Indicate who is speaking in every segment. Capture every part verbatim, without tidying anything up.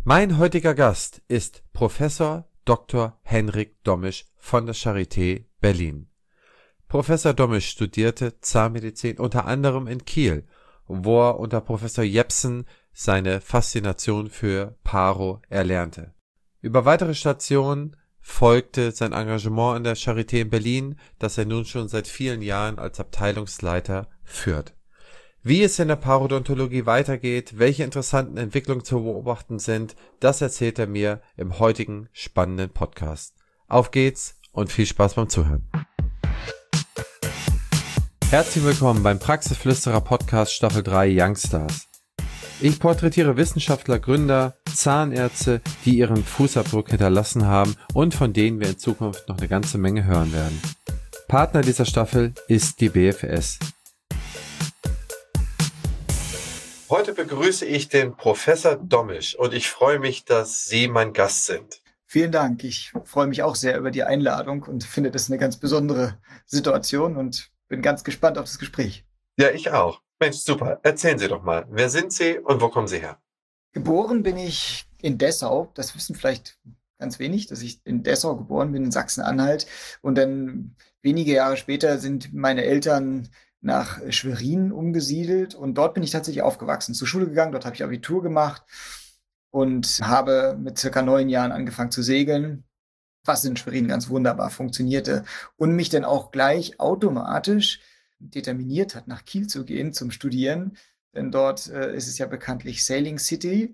Speaker 1: Mein heutiger Gast ist Professor Doktor Henrik Dommisch von der Charité Berlin. Professor Dommisch studierte Zahnmedizin unter anderem in Kiel, wo er unter Professor Jepsen seine Faszination für Paro erlernte. Über weitere Stationen folgte sein Engagement an der Charité in Berlin, das er nun schon seit vielen Jahren als Abteilungsleiter führt. Wie es in der Parodontologie weitergeht, welche interessanten Entwicklungen zu beobachten sind, das erzählt er mir im heutigen spannenden Podcast. Auf geht's und viel Spaß beim Zuhören. Herzlich willkommen beim Praxisflüsterer Podcast Staffel drei Youngstars. Ich porträtiere Wissenschaftler, Gründer, Zahnärzte, die ihren Fußabdruck hinterlassen haben und von denen wir in Zukunft noch eine ganze Menge hören werden. Partner dieser Staffel ist die B F S. Heute begrüße ich den Professor Dommisch und ich freue mich, dass Sie mein Gast sind.
Speaker 2: Vielen Dank. Ich freue mich auch sehr über die Einladung und finde das eine ganz besondere Situation und bin ganz gespannt auf das Gespräch.
Speaker 1: Ja, ich auch. Mensch, super. Erzählen Sie doch mal, wer sind Sie und wo kommen Sie her?
Speaker 2: Geboren bin ich in Dessau. Das wissen vielleicht ganz wenig, dass ich in Dessau geboren bin, in Sachsen-Anhalt. Und dann wenige Jahre später sind meine Eltern nach Schwerin umgesiedelt und dort bin ich tatsächlich aufgewachsen, zur Schule gegangen, dort habe ich Abitur gemacht und habe mit circa neun Jahren angefangen zu segeln, was in Schwerin ganz wunderbar funktionierte und mich dann auch gleich automatisch determiniert hat, nach Kiel zu gehen zum Studieren, denn dort äh, ist es ja bekanntlich Sailing City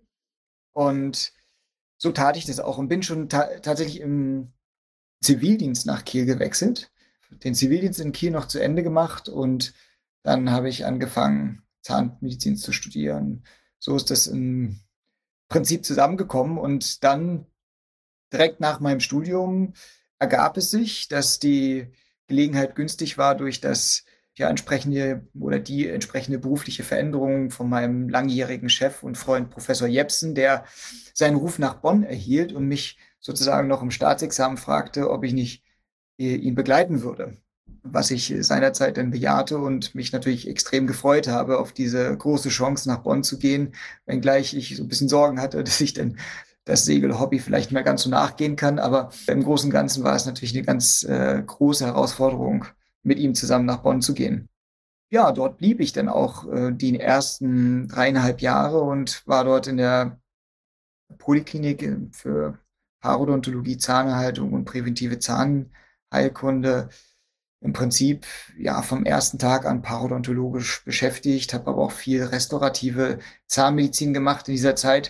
Speaker 2: und so tat ich das auch und bin schon ta- tatsächlich im Zivildienst nach Kiel gewechselt. Den Zivildienst in Kiel noch zu Ende gemacht und dann habe ich angefangen, Zahnmedizin zu studieren. So ist das im Prinzip zusammengekommen und dann direkt nach meinem Studium ergab es sich, dass die Gelegenheit günstig war durch das ja entsprechende oder die entsprechende berufliche Veränderung von meinem langjährigen Chef und Freund Professor Jepsen, der seinen Ruf nach Bonn erhielt und mich sozusagen noch im Staatsexamen fragte, ob ich nicht ihn begleiten würde, was ich seinerzeit dann bejahte und mich natürlich extrem gefreut habe, auf diese große Chance nach Bonn zu gehen, wenngleich ich so ein bisschen Sorgen hatte, dass ich dann das Segelhobby vielleicht nicht mehr ganz so nachgehen kann, aber im Großen und Ganzen war es natürlich eine ganz äh, große Herausforderung, mit ihm zusammen nach Bonn zu gehen. Ja, dort blieb ich dann auch äh, die ersten dreieinhalb Jahre und war dort in der Poliklinik für Parodontologie, Zahnerhaltung und präventive Zahn Heilkunde im Prinzip ja vom ersten Tag an parodontologisch beschäftigt, habe aber auch viel restaurative Zahnmedizin gemacht in dieser Zeit.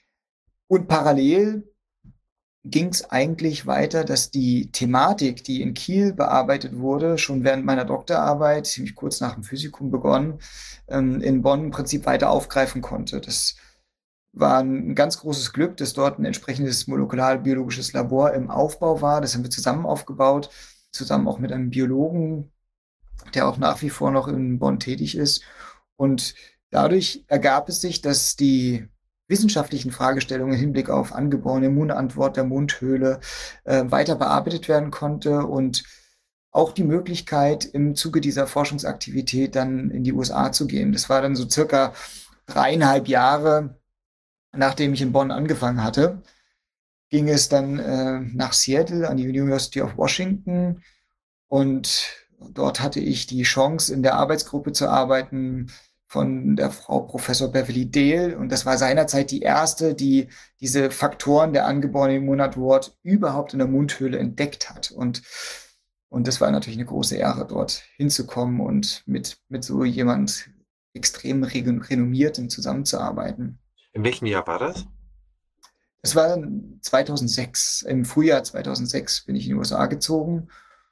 Speaker 2: Und parallel ging es eigentlich weiter, dass die Thematik, die in Kiel bearbeitet wurde, schon während meiner Doktorarbeit, ziemlich kurz nach dem Physikum begonnen, in Bonn im Prinzip weiter aufgreifen konnte. Das war ein ganz großes Glück, dass dort ein entsprechendes molekularbiologisches Labor im Aufbau war. Das haben wir zusammen aufgebaut, zusammen auch mit einem Biologen, der auch nach wie vor noch in Bonn tätig ist. Und dadurch ergab es sich, dass die wissenschaftlichen Fragestellungen im Hinblick auf angeborene Immunantwort der Mundhöhle äh, weiter bearbeitet werden konnte und auch die Möglichkeit, im Zuge dieser Forschungsaktivität dann in die U S A zu gehen. Das war dann so circa dreieinhalb Jahre, nachdem ich in Bonn angefangen hatte, ging es dann äh, nach Seattle an die University of Washington und dort hatte ich die Chance, in der Arbeitsgruppe zu arbeiten von der Frau Professor Beverly Dale und das war seinerzeit die erste, die diese Faktoren der angeborenen Immunantwort überhaupt in der Mundhöhle entdeckt hat und und das war natürlich eine große Ehre, dort hinzukommen und mit mit so jemand extrem renommiertem zusammenzuarbeiten.
Speaker 1: In welchem Jahr war das?
Speaker 2: Das war zweitausendsechs. Im Frühjahr zweitausendsechs bin ich in die U S A gezogen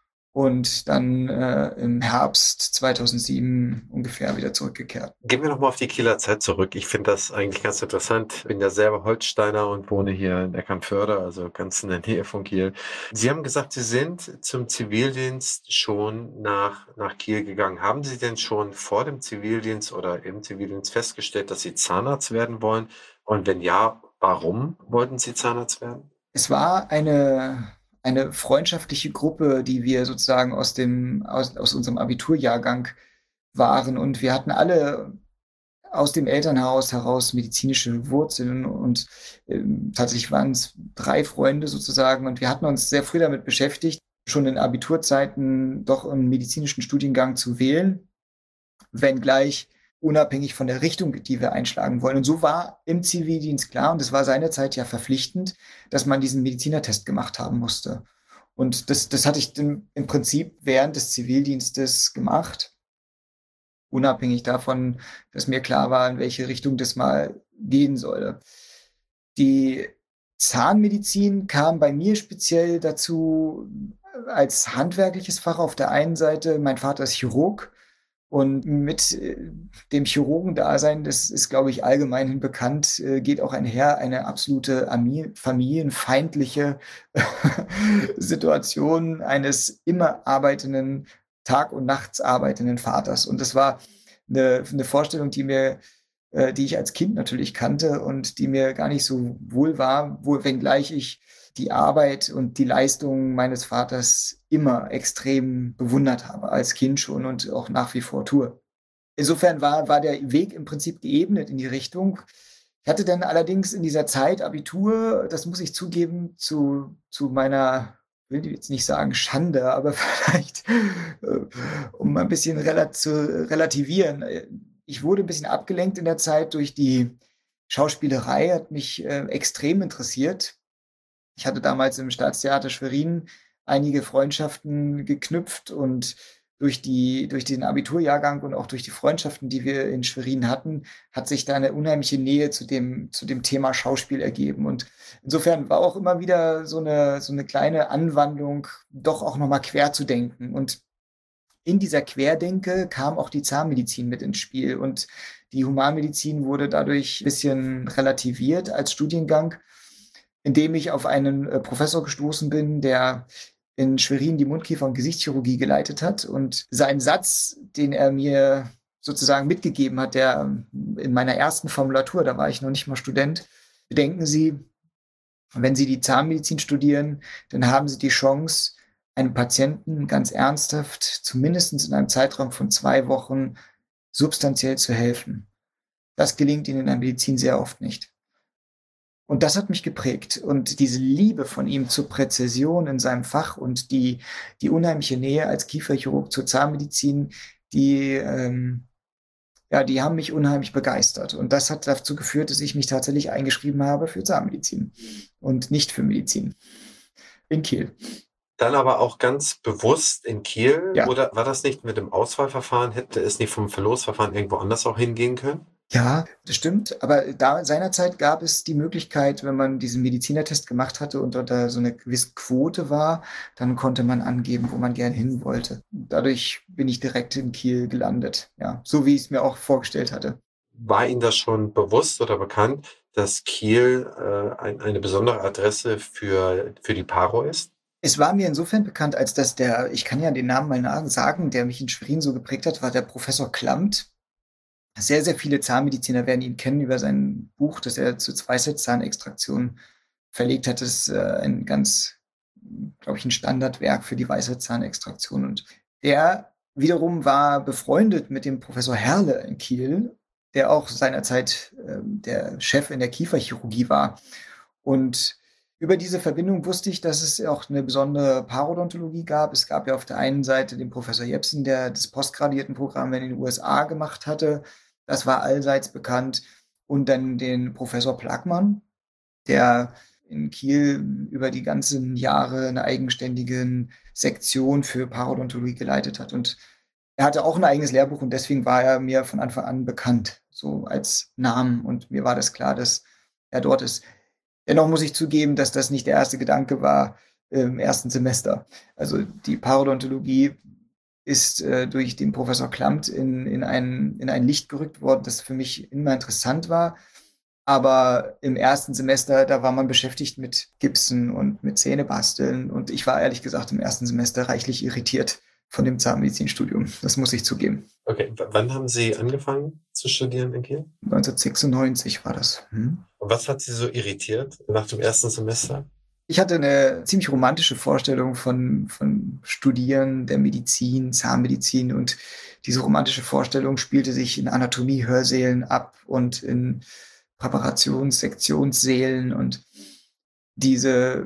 Speaker 2: und dann äh, im Herbst zweitausendsieben ungefähr wieder zurückgekehrt.
Speaker 1: Gehen wir nochmal auf die Kieler Zeit zurück. Ich finde das eigentlich ganz interessant. Ich bin ja selber Holsteiner und wohne hier in Eckernförde, also ganz in der Nähe von Kiel. Sie haben gesagt, Sie sind zum Zivildienst schon nach, nach Kiel gegangen. Haben Sie denn schon vor dem Zivildienst oder im Zivildienst festgestellt, dass Sie Zahnarzt werden wollen? Und wenn ja, warum wollten Sie Zahnarzt werden?
Speaker 2: Es war eine eine freundschaftliche Gruppe, die wir sozusagen aus dem aus, aus unserem Abiturjahrgang waren und wir hatten alle aus dem Elternhaus heraus medizinische Wurzeln und ähm, tatsächlich waren es drei Freunde sozusagen und wir hatten uns sehr früh damit beschäftigt, schon in Abiturzeiten doch einen medizinischen Studiengang zu wählen, wenngleich unabhängig von der Richtung, die wir einschlagen wollen. Und so war im Zivildienst klar, und es war seinerzeit ja verpflichtend, dass man diesen Medizinertest gemacht haben musste. Und das, das hatte ich im, im Prinzip während des Zivildienstes gemacht, unabhängig davon, dass mir klar war, in welche Richtung das mal gehen solle. Die Zahnmedizin kam bei mir speziell dazu als handwerkliches Fach auf der einen Seite. Mein Vater ist Chirurg und mit äh, dem Chirurgendasein, das ist, glaube ich, allgemein bekannt, äh, geht auch einher eine absolute ami- familienfeindliche Situation eines immer arbeitenden, Tag- und nachts arbeitenden Vaters. Und das war eine, eine Vorstellung, die mir äh, die ich als Kind natürlich kannte und die mir gar nicht so wohl war, wo, wenngleich ich die Arbeit und die Leistung meines Vaters immer extrem bewundert habe, als Kind schon und auch nach wie vor tue. Insofern war, war der Weg im Prinzip geebnet in die Richtung. Ich hatte dann allerdings in dieser Zeit Abitur, das muss ich zugeben, zu, zu meiner, will ich jetzt nicht sagen Schande, aber vielleicht, äh, um ein bisschen rela zu relativieren. Ich wurde ein bisschen abgelenkt in der Zeit durch die Schauspielerei, hat mich äh, extrem interessiert. Ich hatte damals im Staatstheater Schwerin einige Freundschaften geknüpft und durch die, durch den Abiturjahrgang und auch durch die Freundschaften, die wir in Schwerin hatten, hat sich da eine unheimliche Nähe zu dem, zu dem Thema Schauspiel ergeben. Und insofern war auch immer wieder so eine, so eine kleine Anwandlung, doch auch nochmal quer zu denken. Und in dieser Querdenke kam auch die Zahnmedizin mit ins Spiel und die Humanmedizin wurde dadurch ein bisschen relativiert als Studiengang, indem ich auf einen äh, Professor gestoßen bin, der in Schwerin die Mundkiefer- und Gesichtschirurgie geleitet hat. Und sein Satz, den er mir sozusagen mitgegeben hat, der in meiner ersten Formulatur, da war ich noch nicht mal Student, bedenken Sie, wenn Sie die Zahnmedizin studieren, dann haben Sie die Chance, einem Patienten ganz ernsthaft, zumindest in einem Zeitraum von zwei Wochen, substanziell zu helfen. Das gelingt Ihnen in der Medizin sehr oft nicht. Und das hat mich geprägt. Und diese Liebe von ihm zur Präzision in seinem Fach und die, die unheimliche Nähe als Kieferchirurg zur Zahnmedizin, die, ähm, ja, die haben mich unheimlich begeistert. Und das hat dazu geführt, dass ich mich tatsächlich eingeschrieben habe für Zahnmedizin und nicht für Medizin in Kiel.
Speaker 1: Dann aber auch ganz bewusst in Kiel?
Speaker 2: Ja.
Speaker 1: Oder war das nicht mit dem Auswahlverfahren? Hätte es nicht vom Verlosverfahren irgendwo anders auch hingehen können?
Speaker 2: Ja, das stimmt. Aber da seinerzeit gab es die Möglichkeit, wenn man diesen Medizinertest gemacht hatte und dort da so eine gewisse Quote war, dann konnte man angeben, wo man gerne hin wollte. Dadurch bin ich direkt in Kiel gelandet. Ja, so wie ich es mir auch vorgestellt hatte.
Speaker 1: War Ihnen das schon bewusst oder bekannt, dass Kiel äh, ein, eine besondere Adresse für, für die Paro ist?
Speaker 2: Es war mir insofern bekannt, als dass der, ich kann ja den Namen mal sagen, der mich in Schwerin so geprägt hat, war der Professor Klamt. Sehr, sehr viele Zahnmediziner werden ihn kennen über sein Buch, das er zur Weisheitszahnextraktion verlegt hat. Das ist äh, ein ganz, glaube ich, ein Standardwerk für die Weisheitszahnextraktion. Und der wiederum war befreundet mit dem Professor Herle in Kiel, der auch seinerzeit äh, der Chef in der Kieferchirurgie war. Und über diese Verbindung wusste ich, dass es auch eine besondere Parodontologie gab. Es gab ja auf der einen Seite den Professor Jepsen, der das Postgraduiertenprogramm in den U S A gemacht hatte. Das war allseits bekannt. Und dann den Professor Plackmann, der in Kiel über die ganzen Jahre eine eigenständige Sektion für Parodontologie geleitet hat. Und er hatte auch ein eigenes Lehrbuch und deswegen war er mir von Anfang an bekannt, so als Namen. Und mir war das klar, dass er dort ist. Dennoch muss ich zugeben, dass das nicht der erste Gedanke war im ersten Semester. Also die Parodontologie ist äh, durch den Professor Klamt in, in, ein, in ein Licht gerückt worden, das für mich immer interessant war. Aber im ersten Semester, da war man beschäftigt mit Gipsen und mit Zähnebasteln. Und ich war ehrlich gesagt im ersten Semester reichlich irritiert von dem Zahnmedizinstudium. Das muss ich zugeben.
Speaker 1: Okay, w- wann haben Sie angefangen zu studieren in Kiel?
Speaker 2: neunzehnhundertsechsundneunzig war das. Hm?
Speaker 1: Und was hat Sie so irritiert nach dem ersten Semester?
Speaker 2: Ich hatte eine ziemlich romantische Vorstellung von, von Studieren der Medizin, Zahnmedizin, und diese romantische Vorstellung spielte sich in Anatomie-Hörsälen ab und in Präparations-, Sektionssälen, und diese,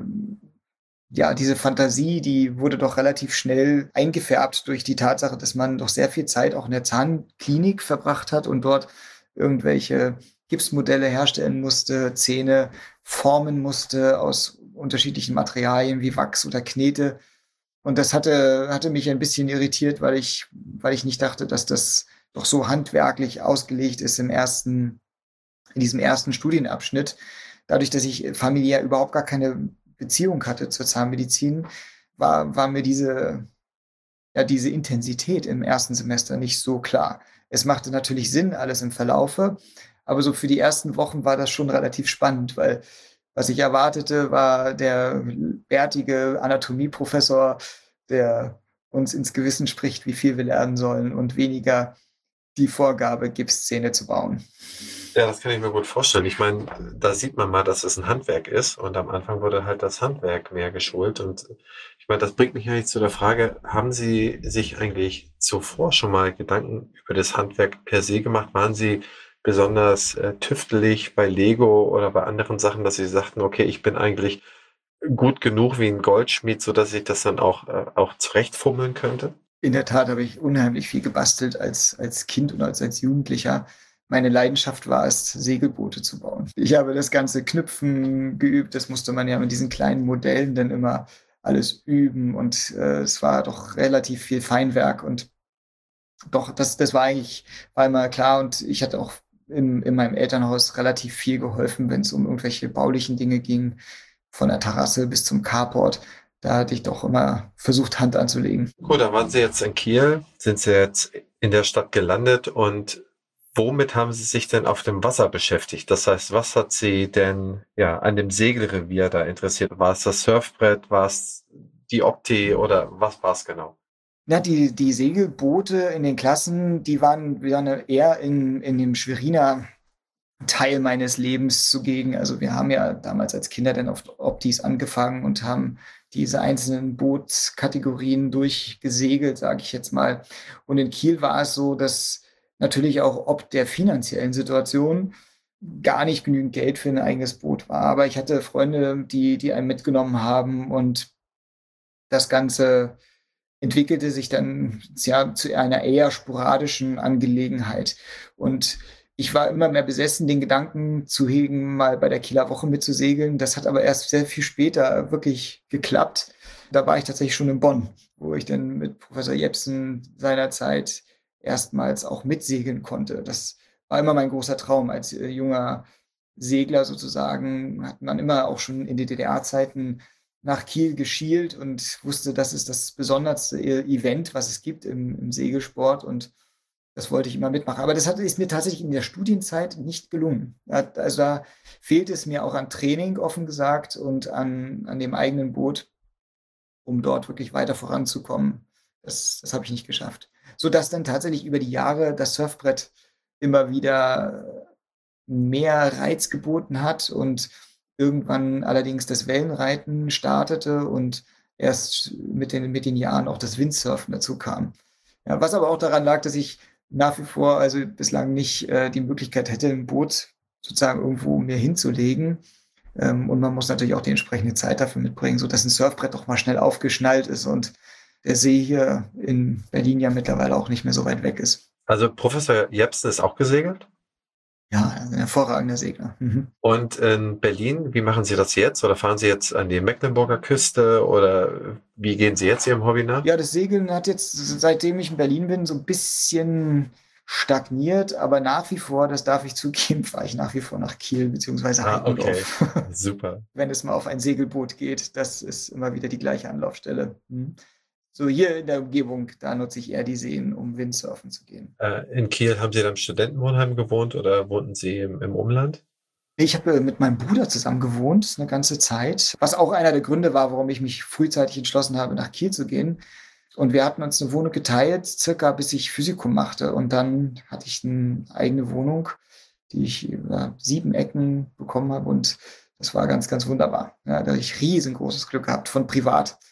Speaker 2: ja, diese Fantasie, die wurde doch relativ schnell eingefärbt durch die Tatsache, dass man doch sehr viel Zeit auch in der Zahnklinik verbracht hat und dort irgendwelche Gipsmodelle herstellen musste, Zähne formen musste aus unterschiedlichen Materialien wie Wachs oder Knete. Und das hatte, hatte mich ein bisschen irritiert, weil ich, weil ich nicht dachte, dass das doch so handwerklich ausgelegt ist im ersten, in diesem ersten Studienabschnitt. Dadurch, dass ich familiär überhaupt gar keine Beziehung hatte zur Zahnmedizin, war, war mir diese, ja, diese Intensität im ersten Semester nicht so klar. Es machte natürlich Sinn, alles im Verlaufe, aber so für die ersten Wochen war das schon relativ spannend, weil was ich erwartete, war der bärtige Anatomieprofessor, der uns ins Gewissen spricht, wie viel wir lernen sollen, und weniger die Vorgabe, Gipszähne zu bauen.
Speaker 1: Ja, das kann ich mir gut vorstellen. Ich meine, da sieht man mal, dass es ein Handwerk ist, und am Anfang wurde halt das Handwerk mehr geschult. Und ich meine, das bringt mich eigentlich zu der Frage, haben Sie sich eigentlich zuvor schon mal Gedanken über das Handwerk per se gemacht? Waren Sie besonders äh, tüftelig bei Lego oder bei anderen Sachen, dass Sie sagten, okay, ich bin eigentlich gut genug wie ein Goldschmied, sodass ich das dann auch, äh, auch zurechtfummeln könnte?
Speaker 2: In der Tat habe ich unheimlich viel gebastelt als, als Kind und als, als Jugendlicher. Meine Leidenschaft war es, Segelboote zu bauen. Ich habe das ganze Knüpfen geübt. Das musste man ja mit diesen kleinen Modellen dann immer alles üben. Und äh, es war doch relativ viel Feinwerk. Und doch, das, das war eigentlich, war immer klar. Und ich hatte auch in, in meinem Elternhaus relativ viel geholfen, wenn es um irgendwelche baulichen Dinge ging, von der Terrasse bis zum Carport. Da hatte ich doch immer versucht, Hand anzulegen.
Speaker 1: Gut, dann waren Sie jetzt in Kiel, sind Sie jetzt in der Stadt gelandet, und womit haben Sie sich denn auf dem Wasser beschäftigt? Das heißt, was hat Sie denn ja an dem Segelrevier da interessiert? War es das Surfbrett, war es die Opti oder was war es genau?
Speaker 2: Ja, die, die Segelboote in den Klassen, die waren, die waren eher in, in dem Schweriner Teil meines Lebens zugegen. Also wir haben ja damals als Kinder dann auf Optis angefangen und haben diese einzelnen Bootskategorien durchgesegelt, sage ich jetzt mal. Und in Kiel war es so, dass natürlich auch ob der finanziellen Situation gar nicht genügend Geld für ein eigenes Boot war. Aber ich hatte Freunde, die, die einen mitgenommen haben, und das Ganze entwickelte sich dann ja zu einer eher sporadischen Angelegenheit. Und ich war immer mehr besessen, den Gedanken zu hegen, mal bei der Kieler Woche mitzusegeln. Das hat aber erst sehr viel später wirklich geklappt. Da war ich tatsächlich schon in Bonn, wo ich dann mit Professor Jepsen seinerzeit erstmals auch mitsegeln konnte. Das war immer mein großer Traum. Als äh, junger Segler sozusagen hat man immer auch schon in den D D R-Zeiten nach Kiel geschielt und wusste, das ist das besonderste Event, was es gibt im, im Segelsport, und das wollte ich immer mitmachen. Aber das hat, ist mir tatsächlich in der Studienzeit nicht gelungen. Also da fehlt es mir auch an Training, offen gesagt, und an, an dem eigenen Boot, um dort wirklich weiter voranzukommen. Das, das habe ich nicht geschafft. Sodass dann tatsächlich über die Jahre das Surfbrett immer wieder mehr Reiz geboten hat und irgendwann allerdings das Wellenreiten startete und erst mit den, mit den Jahren auch das Windsurfen dazu kam. Ja, was aber auch daran lag, dass ich nach wie vor also bislang nicht äh, die Möglichkeit hätte, ein Boot sozusagen irgendwo mir hinzulegen. Ähm, und man muss natürlich auch die entsprechende Zeit dafür mitbringen, sodass ein Surfbrett doch mal schnell aufgeschnallt ist und der See hier in Berlin ja mittlerweile auch nicht mehr so weit weg ist.
Speaker 1: Also Professor Jepsen ist auch gesegelt?
Speaker 2: Ja, ein hervorragender Segler. Mhm.
Speaker 1: Und in Berlin, wie machen Sie das jetzt? Oder fahren Sie jetzt an die Mecklenburger Küste? Oder wie gehen Sie jetzt Ihrem Hobby nach?
Speaker 2: Ja, das Segeln hat jetzt, seitdem ich in Berlin bin, so ein bisschen stagniert, aber nach wie vor, das darf ich zugeben, fahre ich nach wie vor nach Kiel beziehungsweise
Speaker 1: Ah, okay.
Speaker 2: Heidendorf.
Speaker 1: Super.
Speaker 2: Wenn es mal auf ein Segelboot geht, das ist immer wieder die gleiche Anlaufstelle. Mhm. So hier in der Umgebung, da nutze ich eher die Seen, um Windsurfen zu gehen.
Speaker 1: Äh, in Kiel haben Sie dann im Studentenwohnheim gewohnt oder wohnten Sie im, im Umland?
Speaker 2: Ich habe mit meinem Bruder zusammen gewohnt, eine ganze Zeit, was auch einer der Gründe war, warum ich mich frühzeitig entschlossen habe, nach Kiel zu gehen. Und wir hatten uns eine Wohnung geteilt, circa bis ich Physikum machte. Und dann hatte ich eine eigene Wohnung, die ich über sieben Ecken bekommen habe. Und das war ganz, ganz wunderbar. Ja, da habe ich riesengroßes Glück gehabt von privat.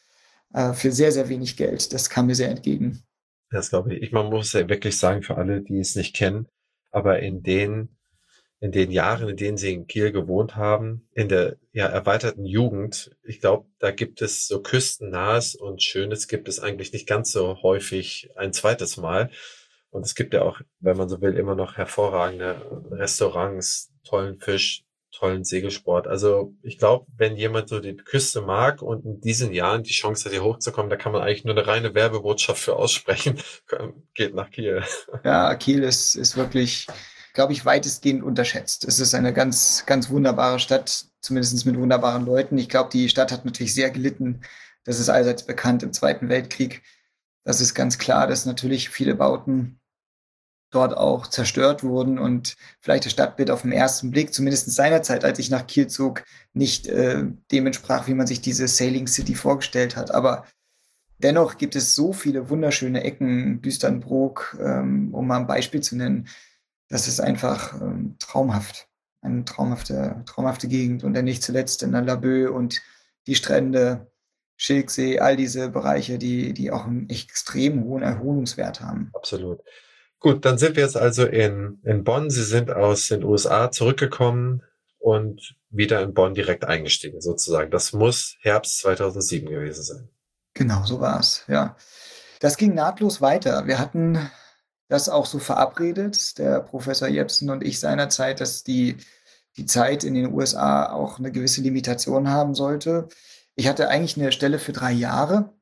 Speaker 2: äh, für sehr, sehr wenig Geld. Das kam mir sehr entgegen.
Speaker 1: Das glaube ich. Ich, man muss ja wirklich sagen, für alle, die es nicht kennen, aber in den, in den Jahren, in denen sie in Kiel gewohnt haben, in der ja erweiterten Jugend, ich glaube, da gibt es so küstennahes und Schönes gibt es eigentlich nicht ganz so häufig ein zweites Mal. Und es gibt ja auch, wenn man so will, immer noch hervorragende Restaurants, tollen Fisch, tollen Segelsport. Also ich glaube, wenn jemand so die Küste mag und in diesen Jahren die Chance hat, hier hochzukommen, da kann man eigentlich nur eine reine Werbebotschaft für aussprechen. Geht nach Kiel.
Speaker 2: Ja, Kiel ist, ist wirklich, glaube ich, weitestgehend unterschätzt. Es ist eine ganz, ganz wunderbare Stadt, zumindest mit wunderbaren Leuten. Ich glaube, die Stadt hat natürlich sehr gelitten. Das ist allseits bekannt im Zweiten Weltkrieg. Das ist ganz klar, dass natürlich viele Bauten dort auch zerstört wurden und vielleicht das Stadtbild auf den ersten Blick, zumindest seinerzeit, als ich nach Kiel zog, nicht äh, dem entsprach, wie man sich diese Sailing City vorgestellt hat. Aber dennoch gibt es so viele wunderschöne Ecken, Düsternbrook, ähm, um mal ein Beispiel zu nennen. Das ist einfach ähm, traumhaft. Eine traumhafte, traumhafte Gegend. Und dann nicht zuletzt in der Laboe und die Strände, Schilksee, all diese Bereiche, die, die auch einen extrem hohen Erholungswert haben.
Speaker 1: Absolut. Gut, dann sind wir jetzt also in, in Bonn. Sie sind aus den U S A zurückgekommen und wieder in Bonn direkt eingestiegen, sozusagen. Das muss Herbst zweitausendsieben gewesen sein.
Speaker 2: Genau, so war es, ja. Das ging nahtlos weiter. Wir hatten das auch so verabredet, der Professor Jepsen und ich seinerzeit, dass die, die Zeit in den U S A auch eine gewisse Limitation haben sollte. Ich hatte eigentlich eine Stelle für drei Jahre,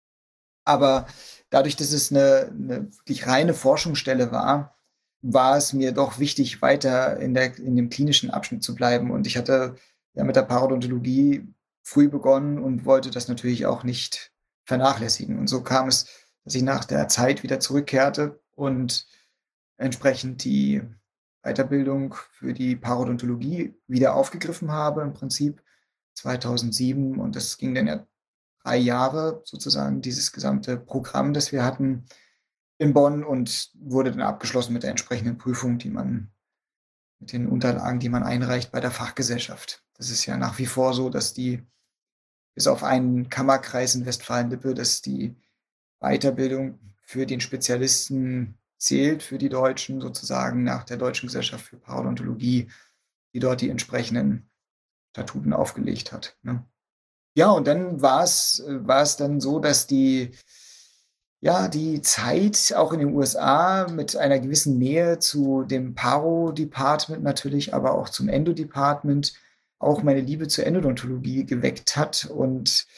Speaker 2: aber dadurch, dass es eine, eine wirklich reine Forschungsstelle war, war es mir doch wichtig, weiter in, der, in dem klinischen Abschnitt zu bleiben. Und ich hatte ja mit der Parodontologie früh begonnen und wollte das natürlich auch nicht vernachlässigen. Und so kam es, dass ich nach der Zeit wieder zurückkehrte und entsprechend die Weiterbildung für die Parodontologie wieder aufgegriffen habe, im Prinzip zweitausendsieben. Und das ging dann ja drei Jahre sozusagen, dieses gesamte Programm, das wir hatten in Bonn, und wurde dann abgeschlossen mit der entsprechenden Prüfung, die man, mit den Unterlagen, die man einreicht bei der Fachgesellschaft. Das ist ja nach wie vor so, dass die, bis auf einen Kammerkreis in Westfalen-Lippe, dass die Weiterbildung für den Spezialisten zählt, für die Deutschen sozusagen, nach der Deutschen Gesellschaft für Parodontologie, die dort die entsprechenden Statuten aufgelegt hat. Ne? Ja, und dann war es, war es dann so, dass die, ja, die Zeit auch in den U S A mit einer gewissen Nähe zu dem Paro-Department natürlich, aber auch zum Endo-Department auch meine Liebe zur Endodontologie geweckt hat und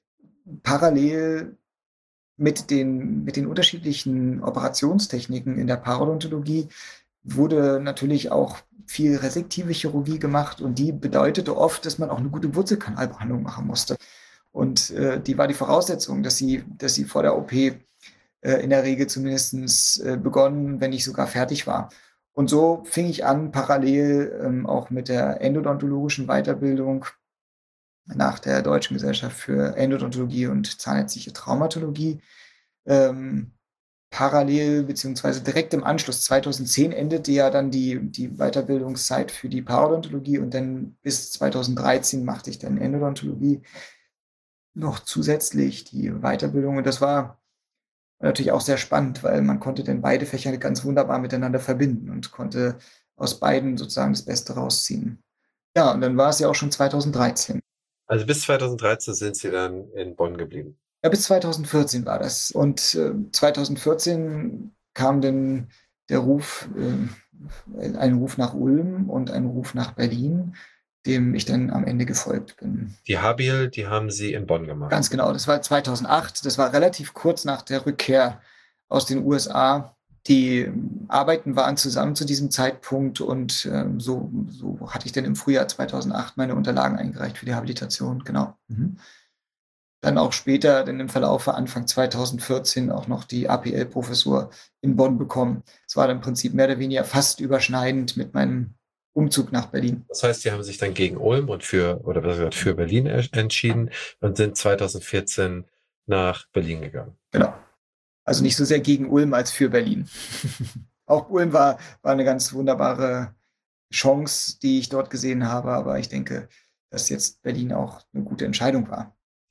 Speaker 2: parallel mit den, mit den unterschiedlichen Operationstechniken in der Parodontologie wurde natürlich auch viel resektive Chirurgie gemacht, und die bedeutete oft, dass man auch eine gute Wurzelkanalbehandlung machen musste. Und äh, die war die Voraussetzung, dass sie, dass sie vor der O P äh, in der Regel zumindest äh, begonnen, wenn nicht sogar fertig war. Und so fing ich an, parallel ähm, auch mit der endodontologischen Weiterbildung nach der Deutschen Gesellschaft für Endodontologie und zahnärztliche Traumatologie. Ähm, parallel beziehungsweise direkt im Anschluss, zweitausendzehn endete ja dann die, die Weiterbildungszeit für die Parodontologie, und dann bis zweitausenddreizehn machte ich dann Endodontologie noch zusätzlich die Weiterbildung, und das war natürlich auch sehr spannend, weil man konnte dann beide Fächer ganz wunderbar miteinander verbinden und konnte aus beiden sozusagen das Beste rausziehen. Ja, und dann war es ja auch schon zweitausenddreizehn.
Speaker 1: Also bis zweitausenddreizehn sind Sie dann in Bonn geblieben?
Speaker 2: Ja, bis zweitausendvierzehn war das. Und äh, zweitausendvierzehn kam dann der Ruf, äh, ein Ruf nach Ulm und ein Ruf nach Berlin, dem ich dann am Ende gefolgt bin.
Speaker 1: Die Habil, die haben Sie in Bonn gemacht?
Speaker 2: Ganz genau, das war zweitausendacht. Das war relativ kurz nach der Rückkehr aus den U S A. Die Arbeiten waren zusammen zu diesem Zeitpunkt, und ähm, so, so hatte ich dann im Frühjahr zweitausendacht meine Unterlagen eingereicht für die Habilitation. Genau. Mhm. Dann auch später, dann im Verlauf Anfang zweitausendvierzehn auch noch die A P L-Professur in Bonn bekommen. Es war dann im Prinzip mehr oder weniger fast überschneidend mit meinem Umzug nach Berlin.
Speaker 1: Das heißt, Sie haben sich dann gegen Ulm und für, oder besser gesagt, für Berlin entschieden und sind zweitausendvierzehn nach Berlin gegangen.
Speaker 2: Genau. Also nicht so sehr gegen Ulm als für Berlin. Auch Ulm war, war eine ganz wunderbare Chance, die ich dort gesehen habe, aber ich denke, dass jetzt Berlin auch eine gute Entscheidung war.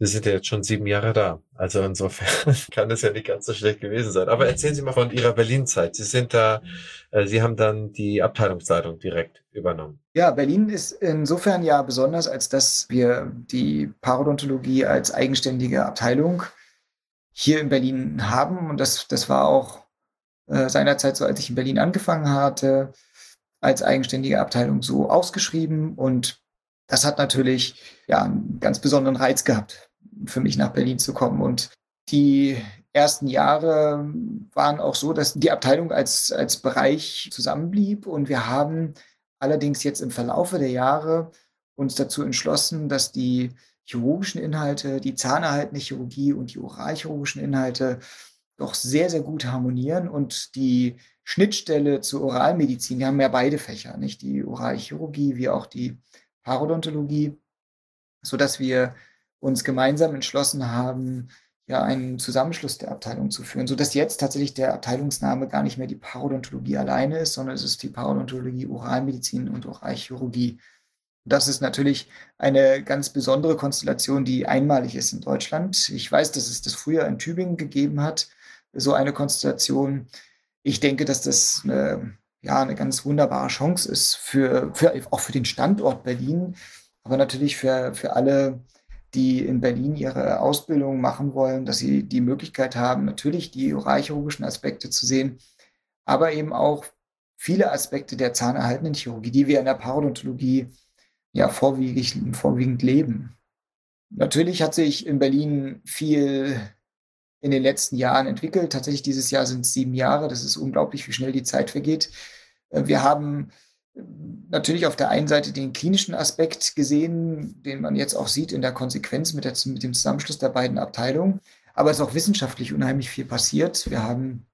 Speaker 1: Sie sind ja jetzt schon sieben Jahre da. Also insofern kann es ja nicht ganz so schlecht gewesen sein. Aber erzählen Sie mal von Ihrer Berlin-Zeit. Sie sind da, äh, Sie haben dann die Abteilungsleitung direkt übernommen.
Speaker 2: Ja, Berlin ist insofern ja besonders, als dass wir die Parodontologie als eigenständige Abteilung hier in Berlin haben. Und das, das war auch äh, seinerzeit so, als ich in Berlin angefangen hatte, als eigenständige Abteilung so ausgeschrieben. Und das hat natürlich ja einen ganz besonderen Reiz gehabt, für mich nach Berlin zu kommen. Und die ersten Jahre waren auch so, dass die Abteilung als, als Bereich zusammenblieb. Und wir haben allerdings jetzt im Verlaufe der Jahre uns dazu entschlossen, dass die chirurgischen Inhalte, die zahnerhaltende Chirurgie und die oralchirurgischen Inhalte doch sehr, sehr gut harmonieren und die Schnittstelle zur Oralmedizin, wir haben ja beide Fächer, nicht die Oralchirurgie wie auch die Parodontologie, sodass wir uns gemeinsam entschlossen haben, ja, einen Zusammenschluss der Abteilung zu führen, sodass jetzt tatsächlich der Abteilungsname gar nicht mehr die Parodontologie alleine ist, sondern es ist die Parodontologie, Oralmedizin und Oralchirurgie. Das ist natürlich eine ganz besondere Konstellation, die einmalig ist in Deutschland. Ich weiß, dass es das früher in Tübingen gegeben hat, so eine Konstellation. Ich denke, dass das eine, ja, eine ganz wunderbare Chance ist, für, für, auch für den Standort Berlin, aber natürlich für, für alle, die in Berlin ihre Ausbildung machen wollen, dass sie die Möglichkeit haben, natürlich die oralchirurgischen Aspekte zu sehen, aber eben auch viele Aspekte der zahnerhaltenden Chirurgie, die wir in der Parodontologie ja vorwiegend, vorwiegend leben. Natürlich hat sich in Berlin viel in den letzten Jahren entwickelt. Tatsächlich dieses Jahr sind es sieben Jahre. Das ist unglaublich, wie schnell die Zeit vergeht. Wir haben natürlich auf der einen Seite den klinischen Aspekt gesehen, den man jetzt auch sieht in der Konsequenz mit, der, mit dem Zusammenschluss der beiden Abteilungen. Aber es ist auch wissenschaftlich unheimlich viel passiert. Wir haben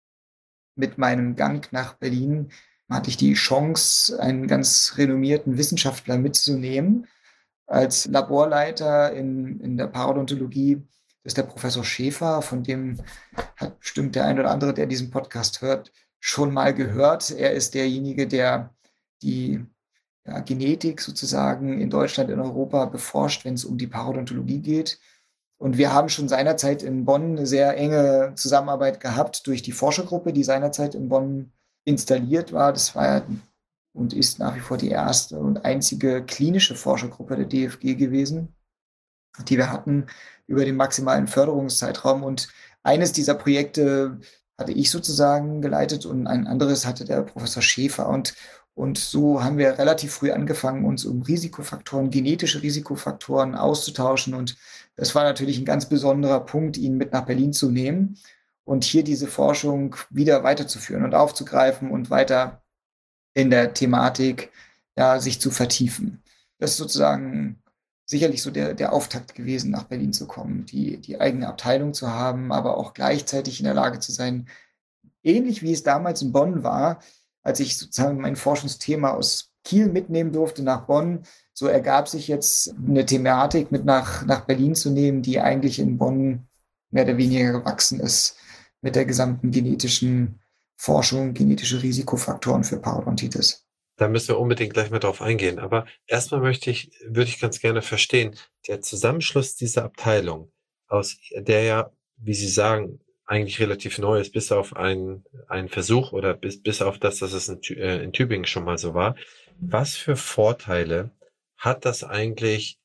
Speaker 2: mit meinem Gang nach Berlin hatte ich die Chance, einen ganz renommierten Wissenschaftler mitzunehmen. Als Laborleiter in, in der Parodontologie das ist der Professor Schäfer, von dem hat bestimmt der ein oder andere, der diesen Podcast hört, schon mal gehört. Er ist derjenige, der die ja, Genetik sozusagen in Deutschland, in Europa beforscht, wenn es um die Parodontologie geht. Und wir haben schon seinerzeit in Bonn eine sehr enge Zusammenarbeit gehabt durch die Forschergruppe, die seinerzeit in Bonn installiert war. Das war ja und ist nach wie vor die erste und einzige klinische Forschergruppe der D F G gewesen, die wir hatten über den maximalen Förderungszeitraum. Und eines dieser Projekte hatte ich sozusagen geleitet und ein anderes hatte der Professor Schäfer. Und, und so haben wir relativ früh angefangen, uns um Risikofaktoren, genetische Risikofaktoren auszutauschen. Und das war natürlich ein ganz besonderer Punkt, ihn mit nach Berlin zu nehmen und hier diese Forschung wieder weiterzuführen und aufzugreifen und weiter in der Thematik ja, sich zu vertiefen. Das ist sozusagen sicherlich so der, der Auftakt gewesen, nach Berlin zu kommen, die, die eigene Abteilung zu haben, aber auch gleichzeitig in der Lage zu sein, ähnlich wie es damals in Bonn war, als ich sozusagen mein Forschungsthema aus Kiel mitnehmen durfte nach Bonn, so ergab sich jetzt eine Thematik mit nach, nach Berlin zu nehmen, die eigentlich in Bonn mehr oder weniger gewachsen ist mit der gesamten genetischen Forschung, genetische Risikofaktoren für Parodontitis.
Speaker 1: Da müssen wir unbedingt gleich mal drauf eingehen. Aber erstmal möchte ich, würde ich ganz gerne verstehen, der Zusammenschluss dieser Abteilung, aus der ja, wie Sie sagen, eigentlich relativ neu ist, bis auf einen, einen Versuch oder bis, bis auf das, dass es in, äh, in Tübingen schon mal so war. Was für Vorteile hat das eigentlich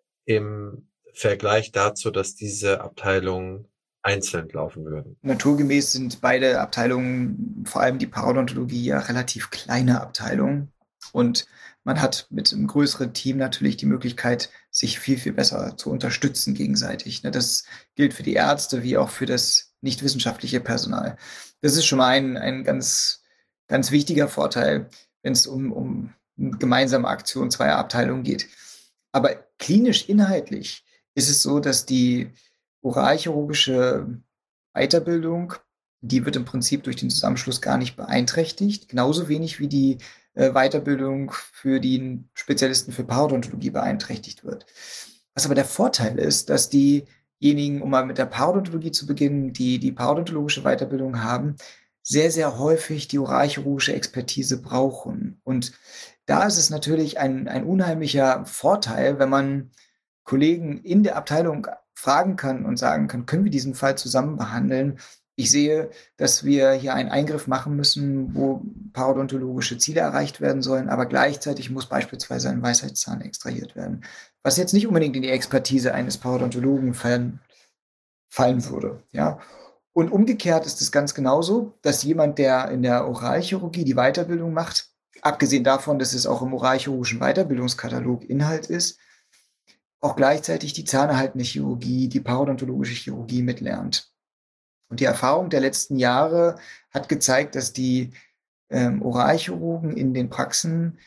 Speaker 1: im Vergleich dazu, dass diese Abteilungen einzeln laufen würden?
Speaker 2: Naturgemäß sind beide Abteilungen, vor allem die Parodontologie, ja relativ kleine Abteilungen. Und man hat mit einem größeren Team natürlich die Möglichkeit, sich viel, viel besser zu unterstützen gegenseitig. Das gilt für die Ärzte wie auch für das nicht wissenschaftliche Personal. Das ist schon mal ein, ein ganz, ganz wichtiger Vorteil, wenn es um, um eine gemeinsame Aktion zweier Abteilungen geht. Aber klinisch inhaltlich ist es so, dass die oralchirurgische Weiterbildung, die wird im Prinzip durch den Zusammenschluss gar nicht beeinträchtigt, genauso wenig wie die äh, Weiterbildung für die Spezialisten für Parodontologie beeinträchtigt wird. Was aber der Vorteil ist, dass diejenigen, um mal mit der Parodontologie zu beginnen, die die parodontologische Weiterbildung haben, sehr, sehr häufig die oralchirurgische Expertise brauchen. Und da ist es natürlich ein, ein unheimlicher Vorteil, wenn man Kollegen in der Abteilung fragen kann und sagen kann, können wir diesen Fall zusammen behandeln? Ich sehe, dass wir hier einen Eingriff machen müssen, wo parodontologische Ziele erreicht werden sollen, aber gleichzeitig muss beispielsweise ein Weisheitszahn extrahiert werden, was jetzt nicht unbedingt in die Expertise eines Parodontologen fallen, fallen würde. Ja? Und umgekehrt ist es ganz genauso, dass jemand, der in der Oralchirurgie die Weiterbildung macht, abgesehen davon, dass es auch im oralchirurgischen Weiterbildungskatalog Inhalt ist, auch gleichzeitig die zahnerhaltende Chirurgie, die parodontologische Chirurgie mitlernt. Und die Erfahrung der letzten Jahre hat gezeigt, dass die ähm, Oralchirurgen in den Praxen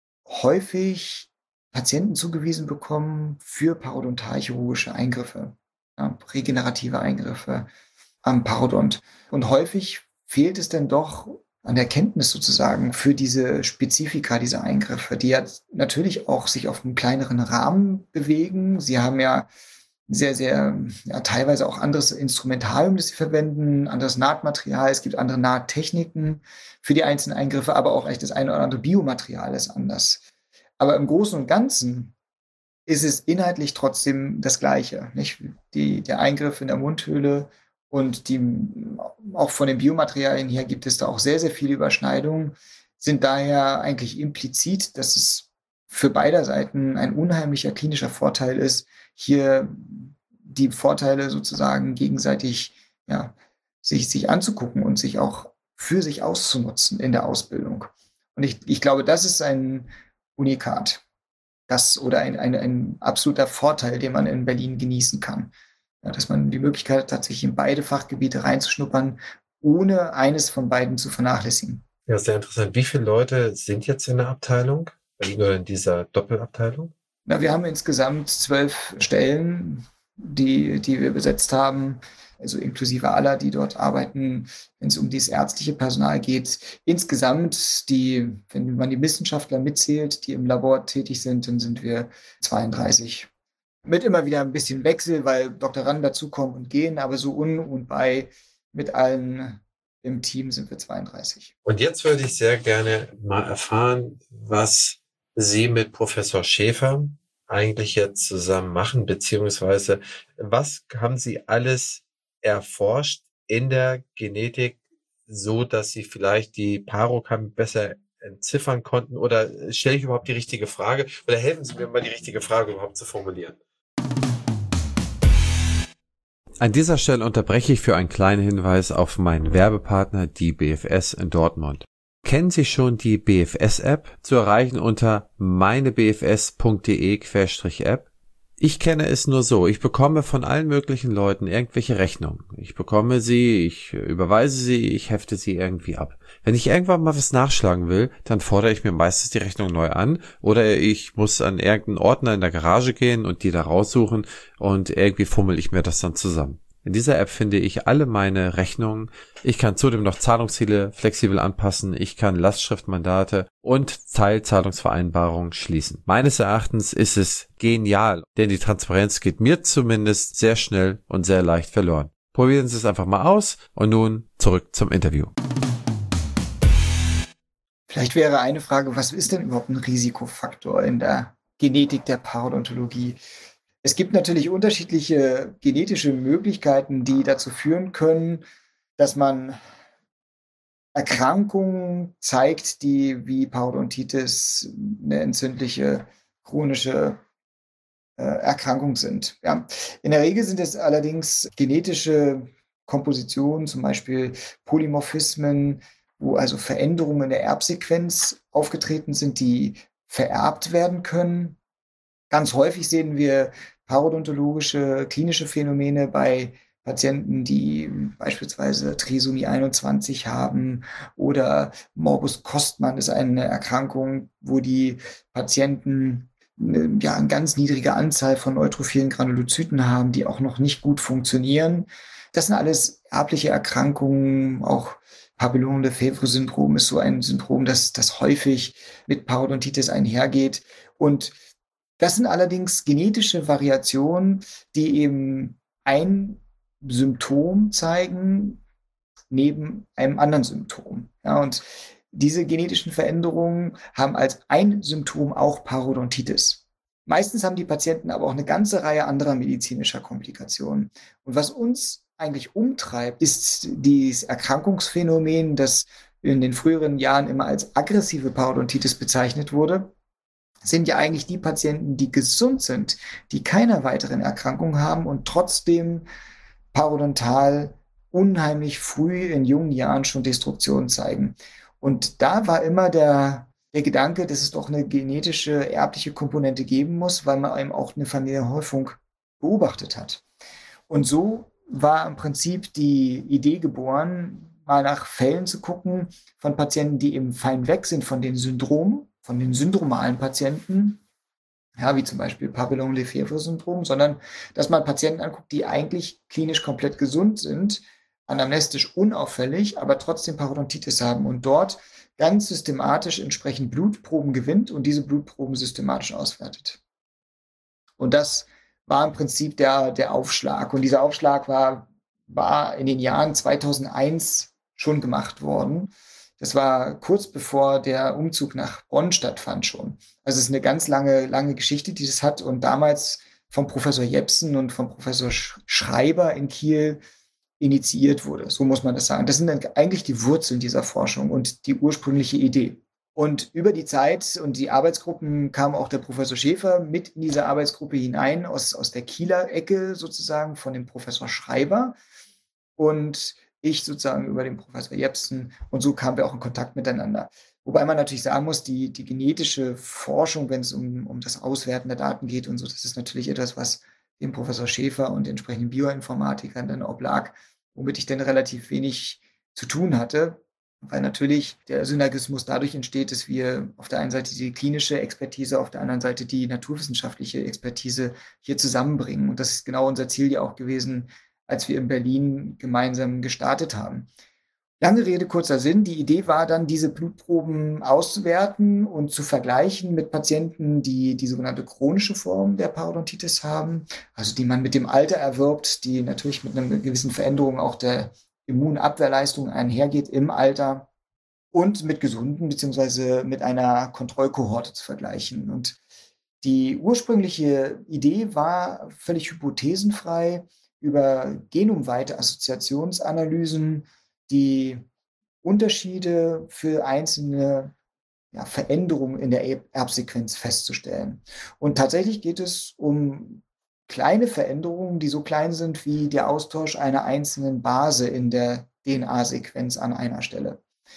Speaker 2: häufig Patienten zugewiesen bekommen für parodontalchirurgische Eingriffe, ja, regenerative Eingriffe am Parodont. Und häufig fehlt es dann doch an der Kenntnis sozusagen für diese Spezifika dieser Eingriffe, die ja natürlich auch sich auf einem kleineren Rahmen bewegen. Sie haben ja sehr, sehr, ja, teilweise auch anderes Instrumentarium, das sie verwenden, anderes Nahtmaterial, es gibt andere Nahttechniken für die einzelnen Eingriffe, aber auch echt das eine oder andere Biomaterial ist anders. Aber im Großen und Ganzen ist es inhaltlich trotzdem das Gleiche, nicht? Die, der Eingriff in der Mundhöhle und die, auch von den Biomaterialien her gibt es da auch sehr, sehr viele Überschneidungen, sind daher eigentlich implizit, dass es für beide Seiten ein unheimlicher klinischer Vorteil ist, hier die Vorteile sozusagen gegenseitig, ja, sich, sich anzugucken und sich auch für sich auszunutzen in der Ausbildung. Und ich, ich glaube, das ist ein Unikat. Das oder ein, ein, ein absoluter Vorteil, den man in Berlin genießen kann. Ja, dass man die Möglichkeit hat, tatsächlich in beide Fachgebiete reinzuschnuppern, ohne eines von beiden zu vernachlässigen.
Speaker 1: Ja, sehr interessant. Wie viele Leute sind jetzt in der Abteilung? Oder in dieser Doppelabteilung?
Speaker 2: Na, wir haben insgesamt zwölf Stellen, die, die wir besetzt haben, also inklusive aller, die dort arbeiten, wenn es um dieses ärztliche Personal geht. Insgesamt, die, wenn man die Wissenschaftler mitzählt, die im Labor tätig sind, dann sind wir zweiunddreißig. Mit immer wieder ein bisschen Wechsel, weil Doktoranden dazukommen und gehen, aber so un und bei mit allen im Team sind wir zweiunddreißig.
Speaker 1: Und jetzt würde ich sehr gerne mal erfahren, was Sie mit Professor Schäfer eigentlich jetzt zusammen machen, beziehungsweise was haben Sie alles erforscht in der Genetik, so dass Sie vielleicht die Parokam besser entziffern konnten? Oder stelle ich überhaupt die richtige Frage? Oder helfen Sie mir mal, die richtige Frage überhaupt zu formulieren? An dieser Stelle unterbreche ich für einen kleinen Hinweis auf meinen Werbepartner, die B F S in Dortmund. Kennen Sie schon die B F S-App? Zu erreichen unter meinebfs.de-App. Ich kenne es nur so, ich bekomme von allen möglichen Leuten irgendwelche Rechnungen. Ich bekomme sie, ich überweise sie, ich hefte sie irgendwie ab. Wenn ich irgendwann mal was nachschlagen will, dann fordere ich mir meistens die Rechnung neu an oder ich muss an irgendeinen Ordner in der Garage gehen und die da raussuchen und irgendwie fummel ich mir das dann zusammen. In dieser App finde ich alle meine Rechnungen. Ich kann zudem noch Zahlungsziele flexibel anpassen. Ich kann Lastschriftmandate und Teilzahlungsvereinbarungen schließen. Meines Erachtens ist es genial, denn die Transparenz geht mir zumindest sehr schnell und sehr leicht verloren. Probieren Sie es einfach mal aus und nun zurück zum Interview.
Speaker 2: Vielleicht wäre eine Frage, was ist denn überhaupt ein Risikofaktor in der Genetik der Parodontologie? Es gibt natürlich unterschiedliche genetische Möglichkeiten, die dazu führen können, dass man Erkrankungen zeigt, die wie Parodontitis eine entzündliche chronische äh, Erkrankung sind. Ja. In der Regel sind es allerdings genetische Kompositionen, zum Beispiel Polymorphismen, wo also Veränderungen in der Erbsequenz aufgetreten sind, die vererbt werden können. Ganz häufig sehen wir parodontologische klinische Phänomene bei Patienten, die beispielsweise Trisomie einundzwanzig haben oder Morbus Kostmann ist eine Erkrankung, wo die Patienten ja eine ganz niedrige Anzahl von neutrophilen Granulozyten haben, die auch noch nicht gut funktionieren. Das sind alles erbliche Erkrankungen, auch Papillon-Lefèvre-Syndrom ist so ein Syndrom, das, das häufig mit Parodontitis einhergeht. Und das sind allerdings genetische Variationen, die eben ein Symptom zeigen neben einem anderen Symptom. Ja, und diese genetischen Veränderungen haben als ein Symptom auch Parodontitis. Meistens haben die Patienten aber auch eine ganze Reihe anderer medizinischer Komplikationen. Und was uns eigentlich umtreibt, ist dieses Erkrankungsphänomen, das in den früheren Jahren immer als aggressive Parodontitis bezeichnet wurde. Sind ja eigentlich die Patienten, die gesund sind, die keine weiteren Erkrankungen haben und trotzdem parodontal unheimlich früh in jungen Jahren schon Destruktion zeigen. Und da war immer der, der Gedanke, dass es doch eine genetische, erbliche Komponente geben muss, weil man eben auch eine Familienhäufung beobachtet hat. Und so war im Prinzip die Idee geboren, mal nach Fällen zu gucken von Patienten, die eben fein weg sind von den Syndromen, von den syndromalen Patienten, ja, wie zum Beispiel Papillon-Lefèvre-Syndrom, sondern dass man Patienten anguckt, die eigentlich klinisch komplett gesund sind, anamnestisch unauffällig, aber trotzdem Parodontitis haben und dort ganz systematisch entsprechend Blutproben gewinnt und diese Blutproben systematisch auswertet. Und das war im Prinzip der, der Aufschlag. Und dieser Aufschlag war, war in den Jahren zweitausendeins schon gemacht worden. Das war kurz bevor der Umzug nach Bonn stattfand schon. Also es ist eine ganz lange, lange Geschichte, die das hat. Und damals vom Professor Jepsen und vom Professor Schreiber in Kiel initiiert wurde. So muss man das sagen. Das sind dann eigentlich die Wurzeln dieser Forschung und die ursprüngliche Idee. Und über die Zeit und die Arbeitsgruppen kam auch der Professor Schäfer mit in diese Arbeitsgruppe hinein, aus, aus der Kieler Ecke sozusagen von dem Professor Schreiber. Und ich sozusagen über den Professor Jepsen. Und so kamen wir auch in Kontakt miteinander. Wobei man natürlich sagen muss, die, die genetische Forschung, wenn es um, um das Auswerten der Daten geht und so, das ist natürlich etwas, was dem Professor Schäfer und entsprechenden Bioinformatikern dann oblag, womit ich dann relativ wenig zu tun hatte, weil natürlich der Synergismus dadurch entsteht, dass wir auf der einen Seite die klinische Expertise, auf der anderen Seite die naturwissenschaftliche Expertise hier zusammenbringen. Und das ist genau unser Ziel ja auch gewesen, als wir in Berlin gemeinsam gestartet haben. Lange Rede, kurzer Sinn. Die Idee war dann, diese Blutproben auszuwerten und zu vergleichen mit Patienten, die die sogenannte chronische Form der Parodontitis haben, also die man mit dem Alter erwirbt, die natürlich mit einer gewissen Veränderung auch der Immunabwehrleistung einhergeht im Alter und mit gesunden beziehungsweise mit einer Kontrollkohorte zu vergleichen. Und die ursprüngliche Idee war völlig hypothesenfrei über genomweite Assoziationsanalysen die Unterschiede für einzelne ja, Veränderungen in der Erbsequenz festzustellen. Und tatsächlich geht es um kleine Veränderungen, die so klein sind wie der Austausch einer einzelnen Base in der D N A-Sequenz an einer Stelle.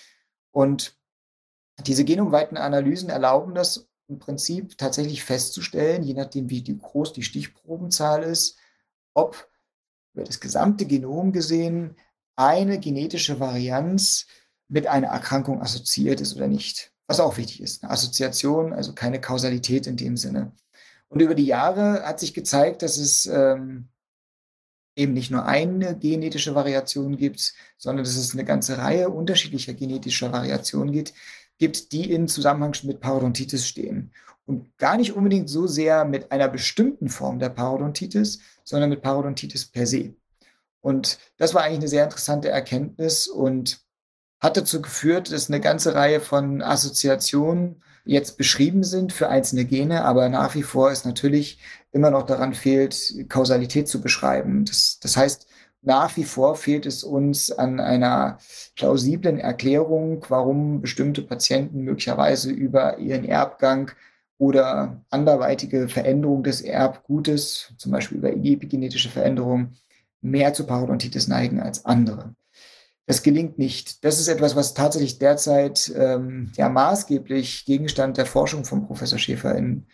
Speaker 2: Und diese genomweiten Analysen erlauben das im Prinzip tatsächlich festzustellen, je nachdem wie groß die Stichprobenzahl ist, ob über das gesamte Genom gesehen eine genetische Varianz mit einer Erkrankung assoziiert ist oder nicht. Was auch wichtig ist. Eine Assoziation, also keine Kausalität in dem Sinne. Und über die Jahre hat sich gezeigt, dass es ähm, eben nicht nur eine genetische Variation gibt, sondern dass es eine ganze Reihe unterschiedlicher genetischer Variationen gibt, gibt, die in Zusammenhang mit Parodontitis stehen. Und gar nicht unbedingt so sehr mit einer bestimmten Form der Parodontitis, sondern mit Parodontitis per se. Und das war eigentlich eine sehr interessante Erkenntnis und hat dazu geführt, dass eine ganze Reihe von Assoziationen jetzt beschrieben sind für einzelne Gene, aber nach wie vor es natürlich immer noch daran fehlt, Kausalität zu beschreiben. Das, das heißt, nach wie vor fehlt es uns an einer plausiblen Erklärung, warum bestimmte Patienten möglicherweise über ihren Erbgang oder anderweitige Veränderung des Erbgutes, zum Beispiel über epigenetische Veränderungen, mehr zu Parodontitis neigen als andere. Das gelingt nicht. Das ist etwas, was tatsächlich derzeit ähm, ja, maßgeblich Gegenstand der Forschung von Professor Schäfer in,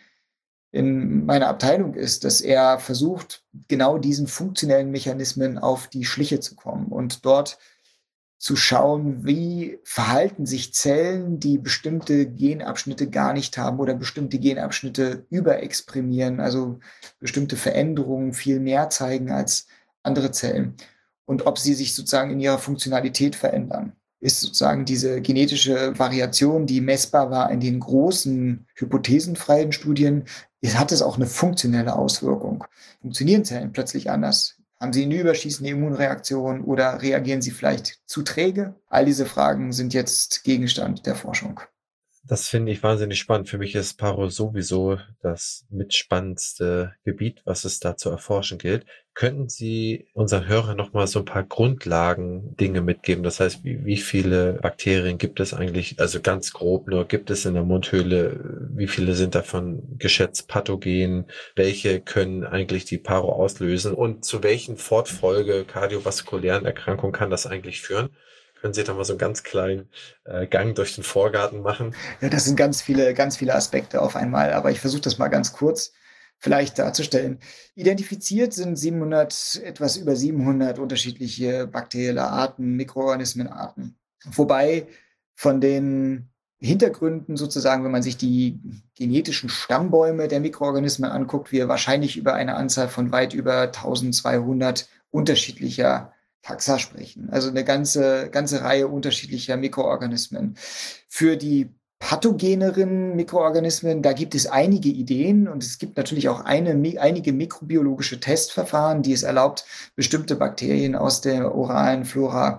Speaker 2: in meiner Abteilung ist, dass er versucht, genau diesen funktionellen Mechanismen auf die Schliche zu kommen und dort zu schauen, wie verhalten sich Zellen, die bestimmte Genabschnitte gar nicht haben oder bestimmte Genabschnitte überexprimieren, also bestimmte Veränderungen viel mehr zeigen als andere Zellen. Und ob sie sich sozusagen in ihrer Funktionalität verändern. Ist sozusagen diese genetische Variation, die messbar war in den großen hypothesenfreien Studien, hat es auch eine funktionelle Auswirkung. Funktionieren Zellen plötzlich anders? Haben sie eine überschießende Immunreaktion oder reagieren sie vielleicht zu träge? All diese Fragen sind jetzt Gegenstand der Forschung.
Speaker 1: Das finde ich wahnsinnig spannend. Für mich ist Paro sowieso das mitspannendste Gebiet, was es da zu erforschen gilt. Könnten Sie unseren Hörern noch mal so ein paar Grundlagen-Dinge mitgeben? Das heißt, wie, wie viele Bakterien gibt es eigentlich? Also ganz grob nur, gibt es in der Mundhöhle? Wie viele sind davon geschätzt pathogen? Welche können eigentlich die Paro auslösen? Und zu welchen Fortfolge kardiovaskulären Erkrankungen kann das eigentlich führen? Können Sie da mal so einen ganz kleinen äh, Gang durch den Vorgarten machen?
Speaker 2: Ja, das sind ganz viele, ganz viele Aspekte auf einmal, aber ich versuche das mal ganz kurz vielleicht darzustellen. Identifiziert sind siebenhundert, etwas über siebenhundert unterschiedliche bakterielle Arten, Mikroorganismenarten. Wobei von den Hintergründen sozusagen, wenn man sich die genetischen Stammbäume der Mikroorganismen anguckt, wir wahrscheinlich über eine Anzahl von weit über eintausendzweihundert unterschiedlicher Taxa sprechen. Also eine ganze, ganze Reihe unterschiedlicher Mikroorganismen. Für die pathogeneren Mikroorganismen, da gibt es einige Ideen und es gibt natürlich auch eine, einige mikrobiologische Testverfahren, die es erlaubt, bestimmte Bakterien aus der oralen Flora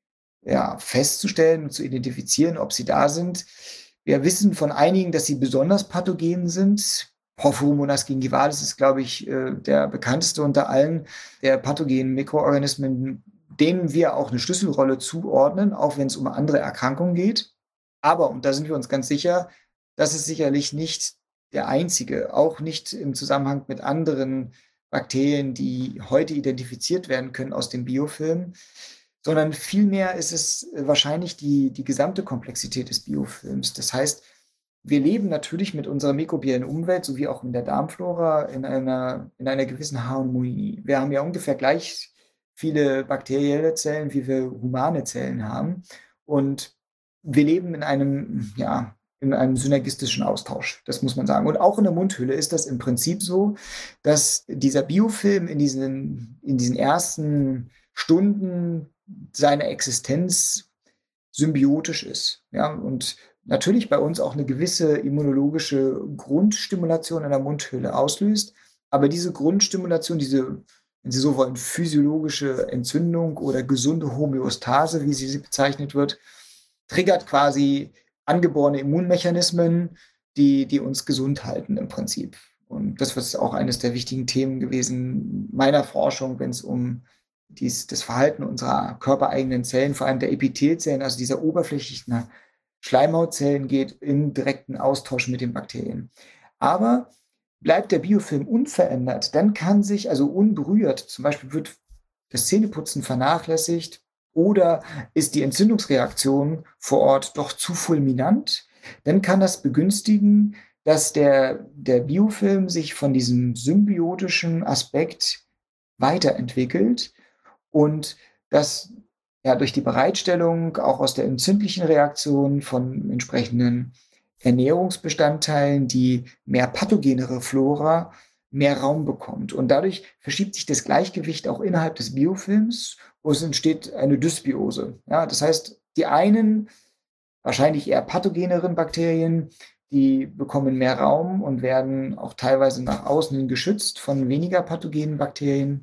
Speaker 2: ja, festzustellen und zu identifizieren, ob sie da sind. Wir wissen von einigen, dass sie besonders pathogen sind. Porphyromonas gingivalis ist, glaube ich, der bekannteste unter allen der pathogenen Mikroorganismen, denen wir auch eine Schlüsselrolle zuordnen, auch wenn es um andere Erkrankungen geht. Aber, und da sind wir uns ganz sicher, das ist sicherlich nicht der einzige, auch nicht im Zusammenhang mit anderen Bakterien, die heute identifiziert werden können aus dem Biofilm, sondern vielmehr ist es wahrscheinlich die, die gesamte Komplexität des Biofilms. Das heißt, wir leben natürlich mit unserer mikrobiellen Umwelt sowie auch in der Darmflora in einer, in einer gewissen Harmonie. Wir haben ja ungefähr gleich viele bakterielle Zellen, wie wir humane Zellen haben. Und wir leben in einem, ja, in einem synergistischen Austausch, das muss man sagen. Und auch in der Mundhöhle ist das im Prinzip so, dass dieser Biofilm in diesen, in diesen ersten Stunden seiner Existenz symbiotisch ist. Ja, und natürlich bei uns auch eine gewisse immunologische Grundstimulation in der Mundhöhle auslöst. Aber diese Grundstimulation, diese, wenn Sie so wollen, physiologische Entzündung oder gesunde Homöostase, wie sie bezeichnet wird, triggert quasi angeborene Immunmechanismen, die, die uns gesund halten im Prinzip. Und das ist auch eines der wichtigen Themen gewesen meiner Forschung, wenn es um dies, das Verhalten unserer körpereigenen Zellen, vor allem der Epithelzellen, also dieser oberflächlichen Schleimhautzellen geht, im direkten Austausch mit den Bakterien. Aber bleibt der Biofilm unverändert, dann kann sich, also unberührt, zum Beispiel wird das Zähneputzen vernachlässigt oder ist die Entzündungsreaktion vor Ort doch zu fulminant, dann kann das begünstigen, dass der, der Biofilm sich von diesem symbiotischen Aspekt weiterentwickelt und dass ja, durch die Bereitstellung auch aus der entzündlichen Reaktion von entsprechenden Ernährungsbestandteilen die mehr pathogenere Flora mehr Raum bekommt. Und dadurch verschiebt sich das Gleichgewicht auch innerhalb des Biofilms, wo es entsteht eine Dysbiose. Ja, das heißt, die einen, wahrscheinlich eher pathogeneren Bakterien, die bekommen mehr Raum und werden auch teilweise nach außen hin geschützt von weniger pathogenen Bakterien,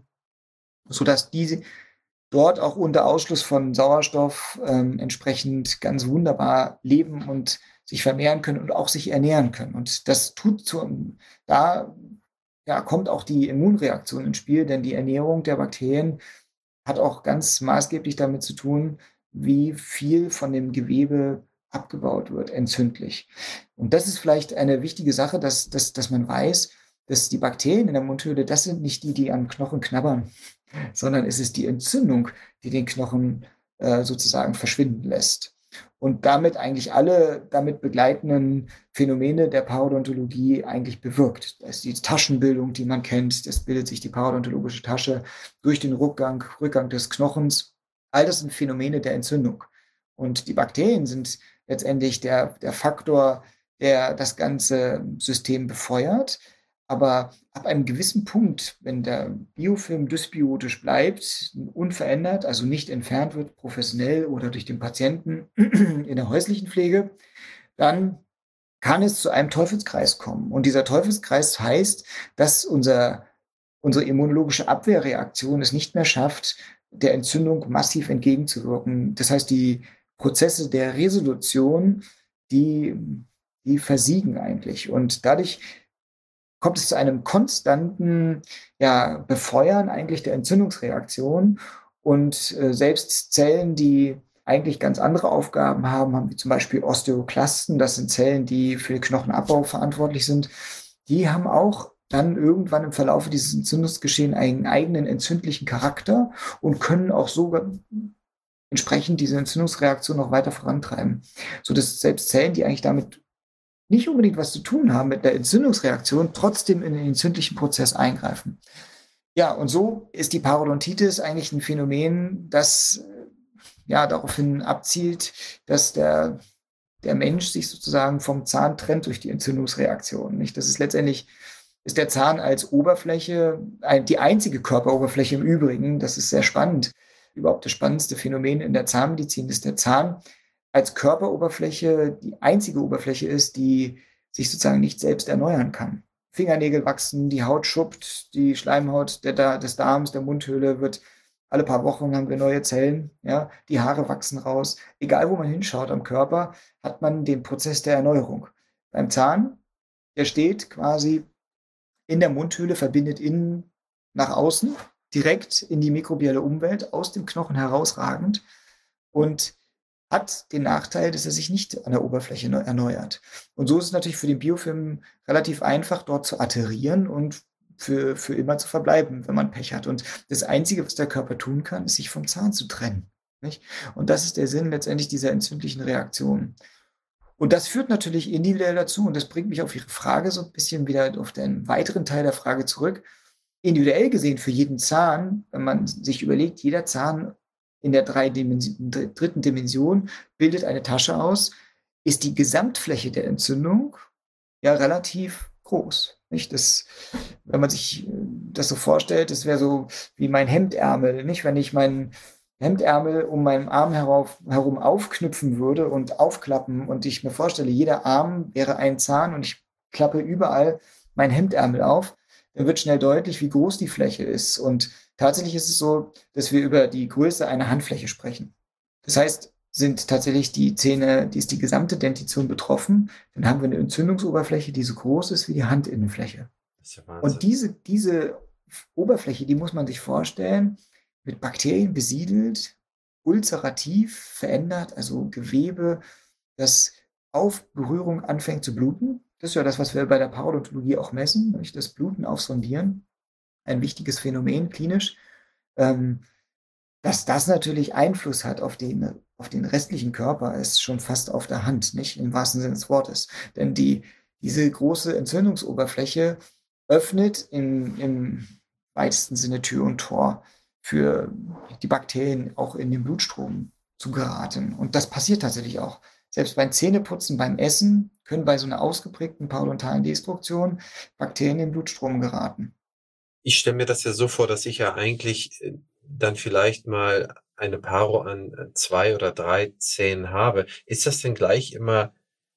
Speaker 2: sodass diese dort auch unter Ausschluss von Sauerstoff ähm, entsprechend ganz wunderbar leben und sich vermehren können und auch sich ernähren können. Und das tut zu, da ja, kommt auch die Immunreaktion ins Spiel, denn die Ernährung der Bakterien hat auch ganz maßgeblich damit zu tun, wie viel von dem Gewebe abgebaut wird, entzündlich. Und das ist vielleicht eine wichtige Sache, dass, dass, dass man weiß, dass die Bakterien in der Mundhöhle, das sind nicht die, die am Knochen knabbern, sondern es ist die Entzündung, die den Knochen äh, sozusagen verschwinden lässt. Und damit eigentlich alle damit begleitenden Phänomene der Parodontologie eigentlich bewirkt. Das ist die Taschenbildung, die man kennt, das bildet sich die parodontologische Tasche durch den Rückgang, Rückgang des Knochens. All das sind Phänomene der Entzündung. Und die Bakterien sind letztendlich der, der Faktor, der das ganze System befeuert. Aber ab einem gewissen Punkt, wenn der Biofilm dysbiotisch bleibt, unverändert, also nicht entfernt wird, professionell oder durch den Patienten in der häuslichen Pflege, dann kann es zu einem Teufelskreis kommen. Und dieser Teufelskreis heißt, dass unser, unsere immunologische Abwehrreaktion es nicht mehr schafft, der Entzündung massiv entgegenzuwirken. Das heißt, die Prozesse der Resolution die, die versiegen eigentlich. Und dadurch kommt es zu einem konstanten ja, Befeuern eigentlich der Entzündungsreaktion. Und äh, selbst Zellen, die eigentlich ganz andere Aufgaben haben, haben wie zum Beispiel Osteoklasten, das sind Zellen, die für den Knochenabbau verantwortlich sind, die haben auch dann irgendwann im Verlauf dieses Entzündungsgeschehens einen eigenen entzündlichen Charakter und können auch sogar entsprechend diese Entzündungsreaktion noch weiter vorantreiben. Sodass selbst Zellen, die eigentlich damit nicht unbedingt was zu tun haben mit der Entzündungsreaktion, trotzdem in den entzündlichen Prozess eingreifen. Ja, und so ist die Parodontitis eigentlich ein Phänomen, das ja daraufhin abzielt, dass der, der Mensch sich sozusagen vom Zahn trennt durch die Entzündungsreaktion. Nicht? Das ist letztendlich, ist der Zahn als Oberfläche, die einzige Körperoberfläche im Übrigen, das ist sehr spannend, überhaupt das spannendste Phänomen in der Zahnmedizin, dass der Zahn als Körperoberfläche die einzige Oberfläche ist, die sich sozusagen nicht selbst erneuern kann. Fingernägel wachsen, die Haut schuppt, die Schleimhaut der, des Darms, der Mundhöhle wird, alle paar Wochen haben wir neue Zellen, ja, die Haare wachsen raus. Egal, wo man hinschaut am Körper, hat man den Prozess der Erneuerung. Beim Zahn, der steht quasi in der Mundhöhle, verbindet innen nach außen, direkt in die mikrobielle Umwelt, aus dem Knochen herausragend und hat den Nachteil, dass er sich nicht an der Oberfläche erneuert. Und so ist es natürlich für den Biofilm relativ einfach, dort zu atterrieren und für, für immer zu verbleiben, wenn man Pech hat. Und das Einzige, was der Körper tun kann, ist, sich vom Zahn zu trennen. Nicht? Und das ist der Sinn letztendlich dieser entzündlichen Reaktion. Und das führt natürlich individuell dazu, und das bringt mich auf Ihre Frage so ein bisschen wieder auf den weiteren Teil der Frage zurück. Individuell gesehen für jeden Zahn, wenn man sich überlegt, jeder Zahn in der drei Dimension, dritten Dimension bildet eine Tasche aus, ist die Gesamtfläche der Entzündung ja relativ groß. Nicht? Das, wenn man sich das so vorstellt, das wäre so wie mein Hemdärmel. Nicht? Wenn ich meinen Hemdärmel um meinen Arm herauf, herum aufknüpfen würde und aufklappen und ich mir vorstelle, jeder Arm wäre ein Zahn und ich klappe überall mein Hemdärmel auf, dann wird schnell deutlich, wie groß die Fläche ist. Und tatsächlich ist es so, dass wir über die Größe einer Handfläche sprechen. Das heißt, sind tatsächlich die Zähne, die ist die gesamte Dentition betroffen, dann haben wir eine Entzündungsoberfläche, die so groß ist wie die Handinnenfläche. Das ist ja Wahnsinn. Und diese, diese Oberfläche, die muss man sich vorstellen, mit Bakterien besiedelt, ulcerativ verändert, also Gewebe, das auf Berührung anfängt zu bluten. Das ist ja das, was wir bei der Parodontologie auch messen, nämlich das Bluten aufsondieren. Ein wichtiges Phänomen klinisch. Ähm, dass das natürlich Einfluss hat auf den, auf den restlichen Körper, ist schon fast auf der Hand, nicht im wahrsten Sinne des Wortes. Denn die, diese große Entzündungsoberfläche öffnet in, im weitesten Sinne Tür und Tor für die Bakterien auch in den Blutstrom zu geraten. Und das passiert tatsächlich auch. Selbst beim Zähneputzen, beim Essen können bei so einer ausgeprägten parodontalen Destruktion Bakterien in den Blutstrom geraten.
Speaker 1: Ich stelle mir das ja so vor, dass ich ja eigentlich dann vielleicht mal eine Paro an zwei oder drei Zähnen habe. Ist das denn gleich immer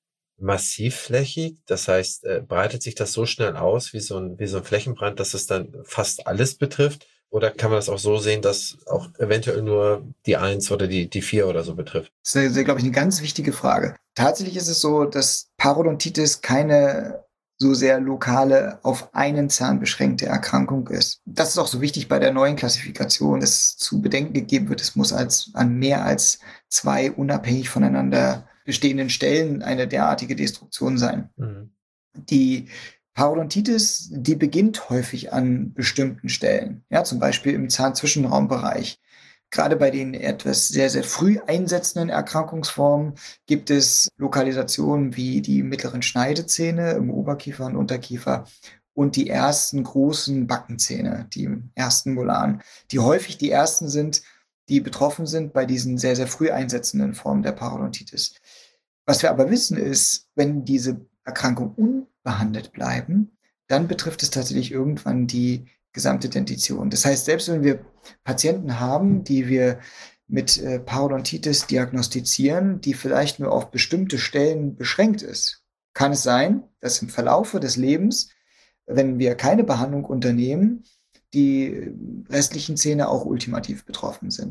Speaker 1: massivflächig? Das heißt, äh, breitet sich das so schnell aus wie so ein, wie so ein Flächenbrand, dass es dann fast alles betrifft? Oder kann man das auch so sehen, dass auch eventuell nur die eins oder die, die vier oder so betrifft?
Speaker 2: Das ist, glaube ich, eine ganz wichtige Frage. Tatsächlich ist es so, dass Parodontitis keine so sehr lokale, auf einen Zahn beschränkte Erkrankung ist. Das ist auch so wichtig bei der neuen Klassifikation, dass zu bedenken gegeben wird, es muss als, an mehr als zwei unabhängig voneinander bestehenden Stellen eine derartige Destruktion sein. Mhm. Die Parodontitis, die beginnt häufig an bestimmten Stellen, ja, zum Beispiel im Zahnzwischenraumbereich. Gerade bei den etwas sehr, sehr früh einsetzenden Erkrankungsformen gibt es Lokalisationen wie die mittleren Schneidezähne im Oberkiefer und Unterkiefer und die ersten großen Backenzähne, die ersten Molaren, die häufig die ersten sind, die betroffen sind bei diesen sehr, sehr früh einsetzenden Formen der Parodontitis. Was wir aber wissen ist, wenn diese Erkrankungen unbehandelt bleiben, dann betrifft es tatsächlich irgendwann die gesamte Dentition. Das heißt, selbst wenn wir Patienten haben, die wir mit äh, Parodontitis diagnostizieren, die vielleicht nur auf bestimmte Stellen beschränkt ist, kann es sein, dass im Verlaufe des Lebens, wenn wir keine Behandlung unternehmen, die restlichen Zähne auch ultimativ betroffen sind.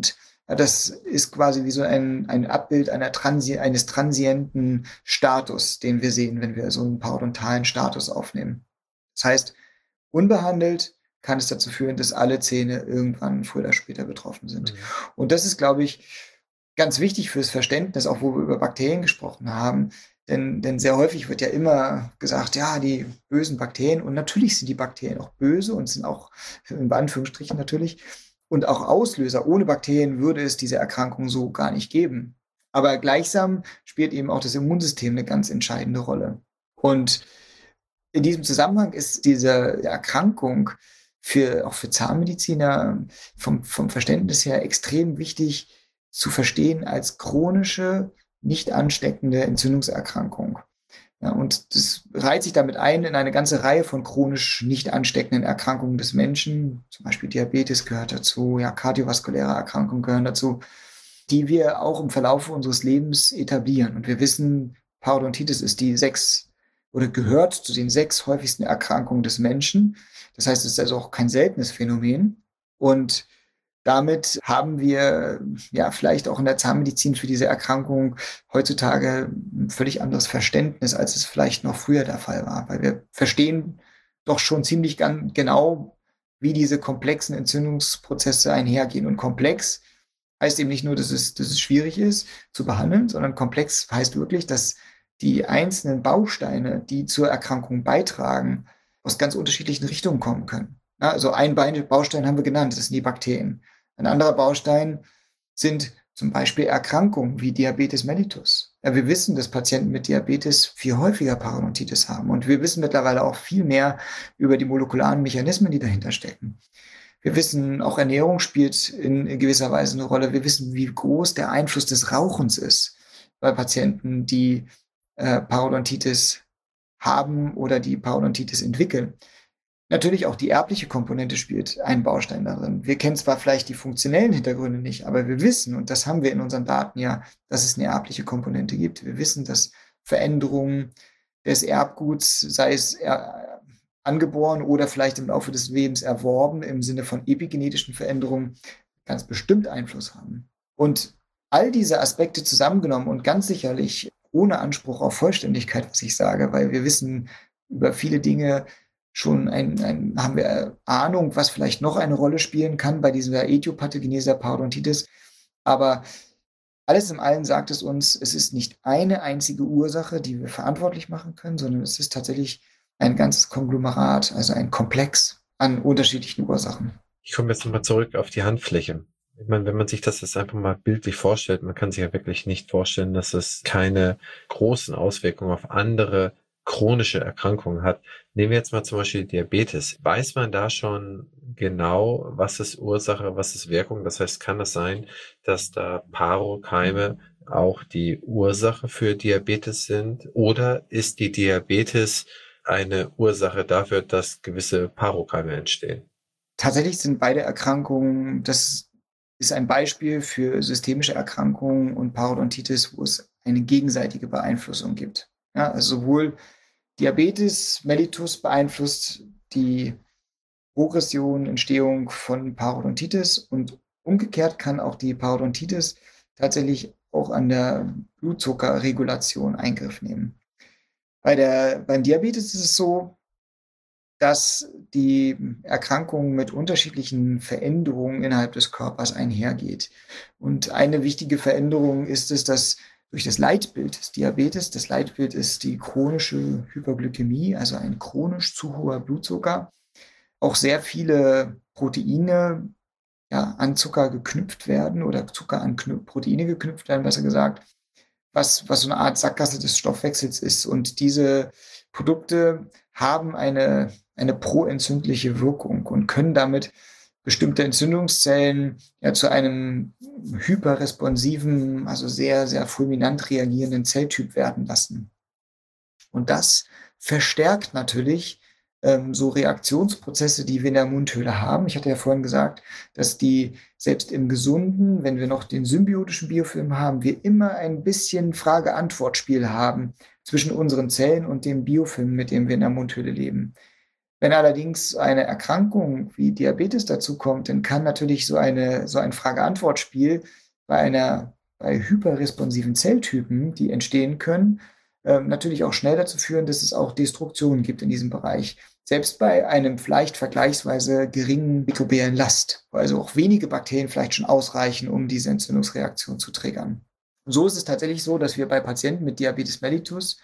Speaker 2: Ja, das ist quasi wie so ein, ein Abbild einer Transi eines transienten Status, den wir sehen, wenn wir so einen parodontalen Status aufnehmen. Das heißt, unbehandelt kann es dazu führen, dass alle Zähne irgendwann früher oder später betroffen sind. Mhm. Und das ist, glaube ich, ganz wichtig fürs Verständnis, auch wo wir über Bakterien gesprochen haben. Denn, denn sehr häufig wird ja immer gesagt, ja, die bösen Bakterien. Und natürlich sind die Bakterien auch böse und sind auch, in Anführungsstrichen natürlich, und auch Auslöser. Ohne Bakterien würde es diese Erkrankung so gar nicht geben. Aber gleichsam spielt eben auch das Immunsystem eine ganz entscheidende Rolle. Und in diesem Zusammenhang ist diese Erkrankung für, auch für Zahnmediziner vom, vom Verständnis her extrem wichtig zu verstehen als chronische, nicht ansteckende Entzündungserkrankung. Ja, und das reiht sich damit ein in eine ganze Reihe von chronisch nicht ansteckenden Erkrankungen des Menschen. Zum Beispiel Diabetes gehört dazu, ja, kardiovaskuläre Erkrankungen gehören dazu, die wir auch im Verlauf unseres Lebens etablieren. Und wir wissen, Parodontitis ist die sechs oder gehört zu den sechs häufigsten Erkrankungen des Menschen. Das heißt, es ist also auch kein seltenes Phänomen. Und damit haben wir ja vielleicht auch in der Zahnmedizin für diese Erkrankung heutzutage ein völlig anderes Verständnis, als es vielleicht noch früher der Fall war. Weil wir verstehen doch schon ziemlich ganz genau, wie diese komplexen Entzündungsprozesse einhergehen. Und komplex heißt eben nicht nur, dass es, dass es schwierig ist zu behandeln, sondern komplex heißt wirklich, dass die einzelnen Bausteine, die zur Erkrankung beitragen, aus ganz unterschiedlichen Richtungen kommen können. Ja, also ein Baustein haben wir genannt, das sind die Bakterien. Ein anderer Baustein sind zum Beispiel Erkrankungen wie Diabetes mellitus. Ja, wir wissen, dass Patienten mit Diabetes viel häufiger Parodontitis haben. Und wir wissen mittlerweile auch viel mehr über die molekularen Mechanismen, die dahinter stecken. Wir wissen, auch Ernährung spielt in gewisser Weise eine Rolle. Wir wissen, wie groß der Einfluss des Rauchens ist bei Patienten, die äh, Parodontitis haben oder die Parodontitis entwickeln. Natürlich auch die erbliche Komponente spielt einen Baustein darin. Wir kennen zwar vielleicht die funktionellen Hintergründe nicht, aber wir wissen, und das haben wir in unseren Daten ja, dass es eine erbliche Komponente gibt. Wir wissen, dass Veränderungen des Erbguts, sei es er, angeboren oder vielleicht im Laufe des Lebens erworben, im Sinne von epigenetischen Veränderungen, ganz bestimmt Einfluss haben. Und all diese Aspekte zusammengenommen und ganz sicherlich ohne Anspruch auf Vollständigkeit, was ich sage, weil wir wissen über viele Dinge schon, ein, ein, haben wir Ahnung, was vielleicht noch eine Rolle spielen kann bei dieser Etiopathogenese der Parodontitis. Aber alles in allem sagt es uns, es ist nicht eine einzige Ursache, die wir verantwortlich machen können, sondern es ist tatsächlich ein ganzes Konglomerat, also ein Komplex an unterschiedlichen Ursachen.
Speaker 1: Ich komme jetzt nochmal zurück auf die Handfläche. Ich meine, wenn man sich das jetzt einfach mal bildlich vorstellt, man kann sich ja wirklich nicht vorstellen, dass es keine großen Auswirkungen auf andere chronische Erkrankungen hat. Nehmen wir jetzt mal zum Beispiel Diabetes. Weiß man da schon genau, was ist Ursache, was ist Wirkung? Das heißt, kann es sein, dass da Parokeime auch die Ursache für Diabetes sind? Oder ist die Diabetes eine Ursache dafür, dass gewisse Parokeime entstehen?
Speaker 2: Tatsächlich sind beide Erkrankungen, das ist ein Beispiel für systemische Erkrankungen und Parodontitis, wo es eine gegenseitige Beeinflussung gibt. Ja, also sowohl Diabetes mellitus beeinflusst die Progression, Entstehung von Parodontitis und umgekehrt kann auch die Parodontitis tatsächlich auch an der Blutzuckerregulation Eingriff nehmen. Bei der, beim Diabetes ist es so, dass die Erkrankung mit unterschiedlichen Veränderungen innerhalb des Körpers einhergeht. Und eine wichtige Veränderung ist es, dass durch das Leitbild des Diabetes, das Leitbild ist die chronische Hyperglykämie, also ein chronisch zu hoher Blutzucker, auch sehr viele Proteine ja, an Zucker geknüpft werden oder Zucker an Knü- Proteine geknüpft werden, besser gesagt, was, was so eine Art Sackgasse des Stoffwechsels ist. Und diese Produkte haben eine, eine proentzündliche Wirkung und können damit bestimmte Entzündungszellen ja zu einem hyperresponsiven, also sehr, sehr fulminant reagierenden Zelltyp werden lassen. Und das verstärkt natürlich ähm, so Reaktionsprozesse, die wir in der Mundhöhle haben. Ich hatte ja vorhin gesagt, dass die selbst im Gesunden, wenn wir noch den symbiotischen Biofilm haben, wir immer ein bisschen Frage-Antwort-Spiel haben zwischen unseren Zellen und dem Biofilm, mit dem wir in der Mundhöhle leben. Wenn allerdings eine Erkrankung wie Diabetes dazukommt, dann kann natürlich so eine, so ein Frage-Antwort-Spiel bei einer, bei hyperresponsiven Zelltypen, die entstehen können, ähm, natürlich auch schnell dazu führen, dass es auch Destruktionen gibt in diesem Bereich. Selbst bei einem vielleicht vergleichsweise geringen mikrobiellen Last, wo also auch wenige Bakterien vielleicht schon ausreichen, um diese Entzündungsreaktion zu triggern. Und so ist es tatsächlich so, dass wir bei Patienten mit Diabetes mellitus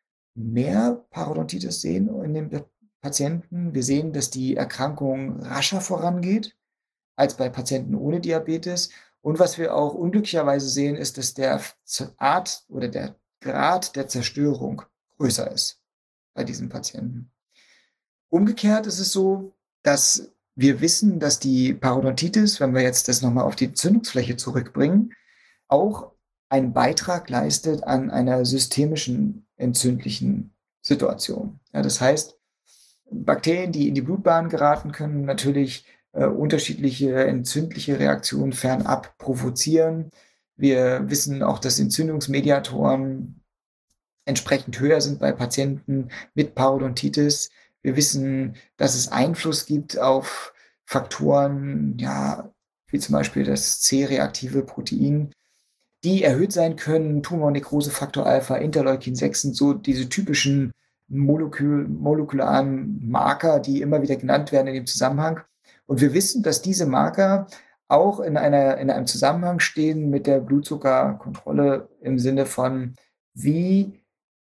Speaker 2: mehr Parodontitis sehen in den Patienten. Wir sehen, dass die Erkrankung rascher vorangeht als bei Patienten ohne Diabetes. Und was wir auch unglücklicherweise sehen, ist, dass der Art oder der Grad der Zerstörung größer ist bei diesen Patienten. Umgekehrt ist es so, dass wir wissen, dass die Parodontitis, wenn wir jetzt das nochmal auf die Entzündungsfläche zurückbringen, auch einen Beitrag leistet an einer systemischen entzündlichen Situation. Ja, das heißt, Bakterien, die in die Blutbahn geraten, können natürlich äh, unterschiedliche entzündliche Reaktionen fernab provozieren. Wir wissen auch, dass Entzündungsmediatoren entsprechend höher sind bei Patienten mit Parodontitis. Wir wissen, dass es Einfluss gibt auf Faktoren, ja, wie zum Beispiel das C-reaktive Protein, die erhöht sein können. Tumornekrosefaktor Alpha, Interleukin sechs sind so diese typischen molekül molekularen Marker, die immer wieder genannt werden in dem Zusammenhang. Und wir wissen, dass diese Marker auch in, einer, in einem Zusammenhang stehen mit der Blutzuckerkontrolle im Sinne von, wie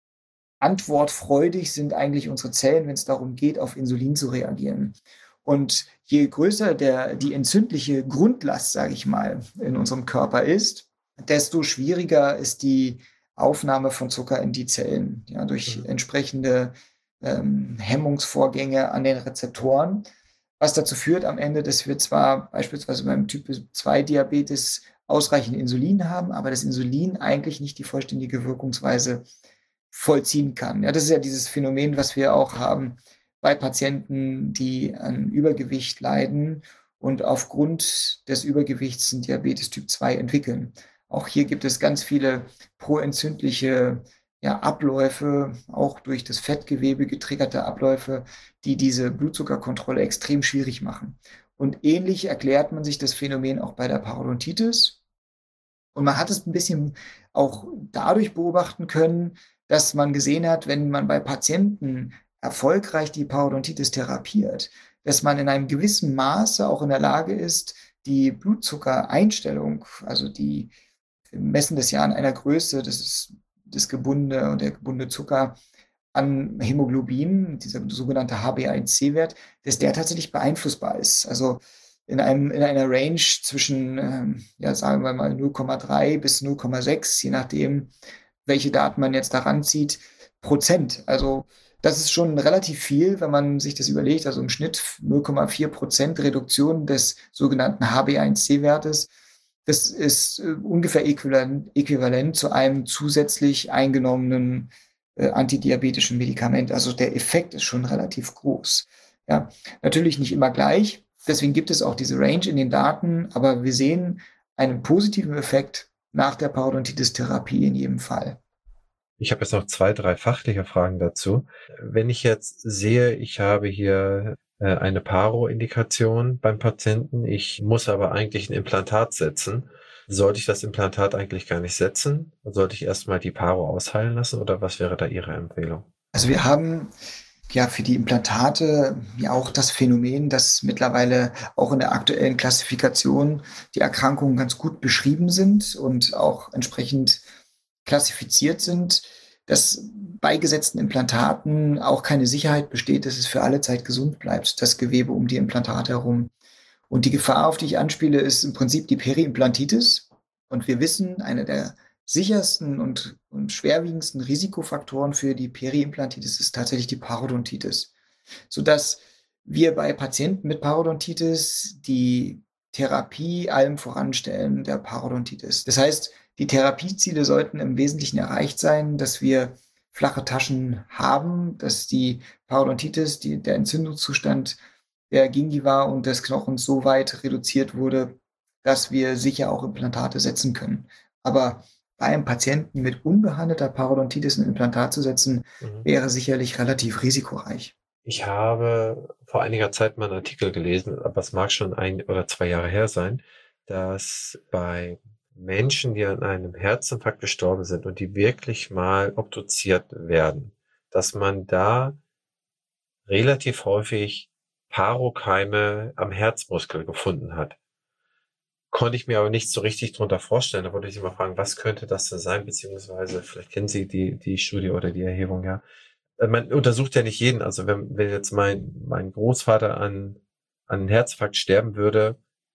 Speaker 2: antwortfreudig sind eigentlich unsere Zellen, wenn es darum geht, auf Insulin zu reagieren. Und je größer der, die entzündliche Grundlast, sage ich mal, in unserem Körper ist, desto schwieriger ist die Aufnahme von Zucker in die Zellen, ja, durch entsprechende ähm, Hemmungsvorgänge an den Rezeptoren, was dazu führt am Ende, dass wir zwar beispielsweise beim Typ zwei Diabetes ausreichend Insulin haben, aber das Insulin eigentlich nicht die vollständige Wirkungsweise vollziehen kann. Ja, das ist ja dieses Phänomen, was wir auch haben bei Patienten, die an Übergewicht leiden und aufgrund des Übergewichts einen Diabetes Typ zwei entwickeln. Auch hier gibt es ganz viele proentzündliche ja, Abläufe, auch durch das Fettgewebe getriggerte Abläufe, die diese Blutzuckerkontrolle extrem schwierig machen. Und ähnlich erklärt man sich das Phänomen auch bei der Parodontitis. Und man hat es ein bisschen auch dadurch beobachten können, dass man gesehen hat, wenn man bei Patienten erfolgreich die Parodontitis therapiert, dass man in einem gewissen Maße auch in der Lage ist, die Blutzuckereinstellung, also die wir messen das ja an einer Größe, das ist das gebundene und der gebundene Zucker an Hämoglobin, dieser sogenannte H B A eins C-Wert, dass der tatsächlich beeinflussbar ist. Also in, einem, in einer Range zwischen, ähm, ja, sagen wir mal null Komma drei bis null Komma sechs, je nachdem, welche Daten man jetzt daran zieht, Prozent. Also das ist schon relativ viel, wenn man sich das überlegt. Also im Schnitt null Komma vier Prozent Reduktion des sogenannten H B A eins C-Wertes. Das ist äh, ungefähr äquivalent, äquivalent zu einem zusätzlich eingenommenen äh, antidiabetischen Medikament. Also der Effekt ist schon relativ groß. Ja, natürlich nicht immer gleich. Deswegen gibt es auch diese Range in den Daten. Aber wir sehen einen positiven Effekt nach der Parodontitis-Therapie in jedem Fall.
Speaker 1: Ich habe jetzt noch zwei, drei fachliche Fragen dazu. Wenn ich jetzt sehe, ich habe hier eine Paro-Indikation beim Patienten. Ich muss aber eigentlich ein Implantat setzen. Sollte ich das Implantat eigentlich gar nicht setzen? Sollte ich erstmal die Paro ausheilen lassen oder was wäre da Ihre Empfehlung?
Speaker 2: Also wir haben ja für die Implantate ja auch das Phänomen, dass mittlerweile auch in der aktuellen Klassifikation die Erkrankungen ganz gut beschrieben sind und auch entsprechend klassifiziert sind, dass bei gesetzten Implantaten auch keine Sicherheit besteht, dass es für alle Zeit gesund bleibt, das Gewebe um die Implantate herum. Und die Gefahr, auf die ich anspiele, ist im Prinzip die Periimplantitis. Und wir wissen, einer der sichersten und, und schwerwiegendsten Risikofaktoren für die Periimplantitis ist tatsächlich die Parodontitis, sodass wir bei Patienten mit Parodontitis die Therapie allem voranstellen der Parodontitis. Das heißt, die Therapieziele sollten im Wesentlichen erreicht sein, dass wir flache Taschen haben, dass die Parodontitis, die, der Entzündungszustand der Gingiva und des Knochens so weit reduziert wurde, dass wir sicher auch Implantate setzen können. Aber bei einem Patienten mit unbehandelter Parodontitis ein Implantat zu setzen, mhm. wäre sicherlich relativ risikoreich.
Speaker 1: Ich habe vor einiger Zeit mal einen Artikel gelesen, aber es mag schon ein oder zwei Jahre her sein, dass bei Menschen, die an einem Herzinfarkt gestorben sind und die wirklich mal obduziert werden, dass man da relativ häufig Parokeime am Herzmuskel gefunden hat. Konnte ich mir aber nicht so richtig drunter vorstellen. Da wollte ich Sie mal fragen, was könnte das denn sein, beziehungsweise vielleicht kennen Sie die, die Studie oder die Erhebung, ja. Äh, Man untersucht ja nicht jeden. Also wenn, wenn jetzt mein, mein Großvater an, an einem Herzinfarkt sterben würde,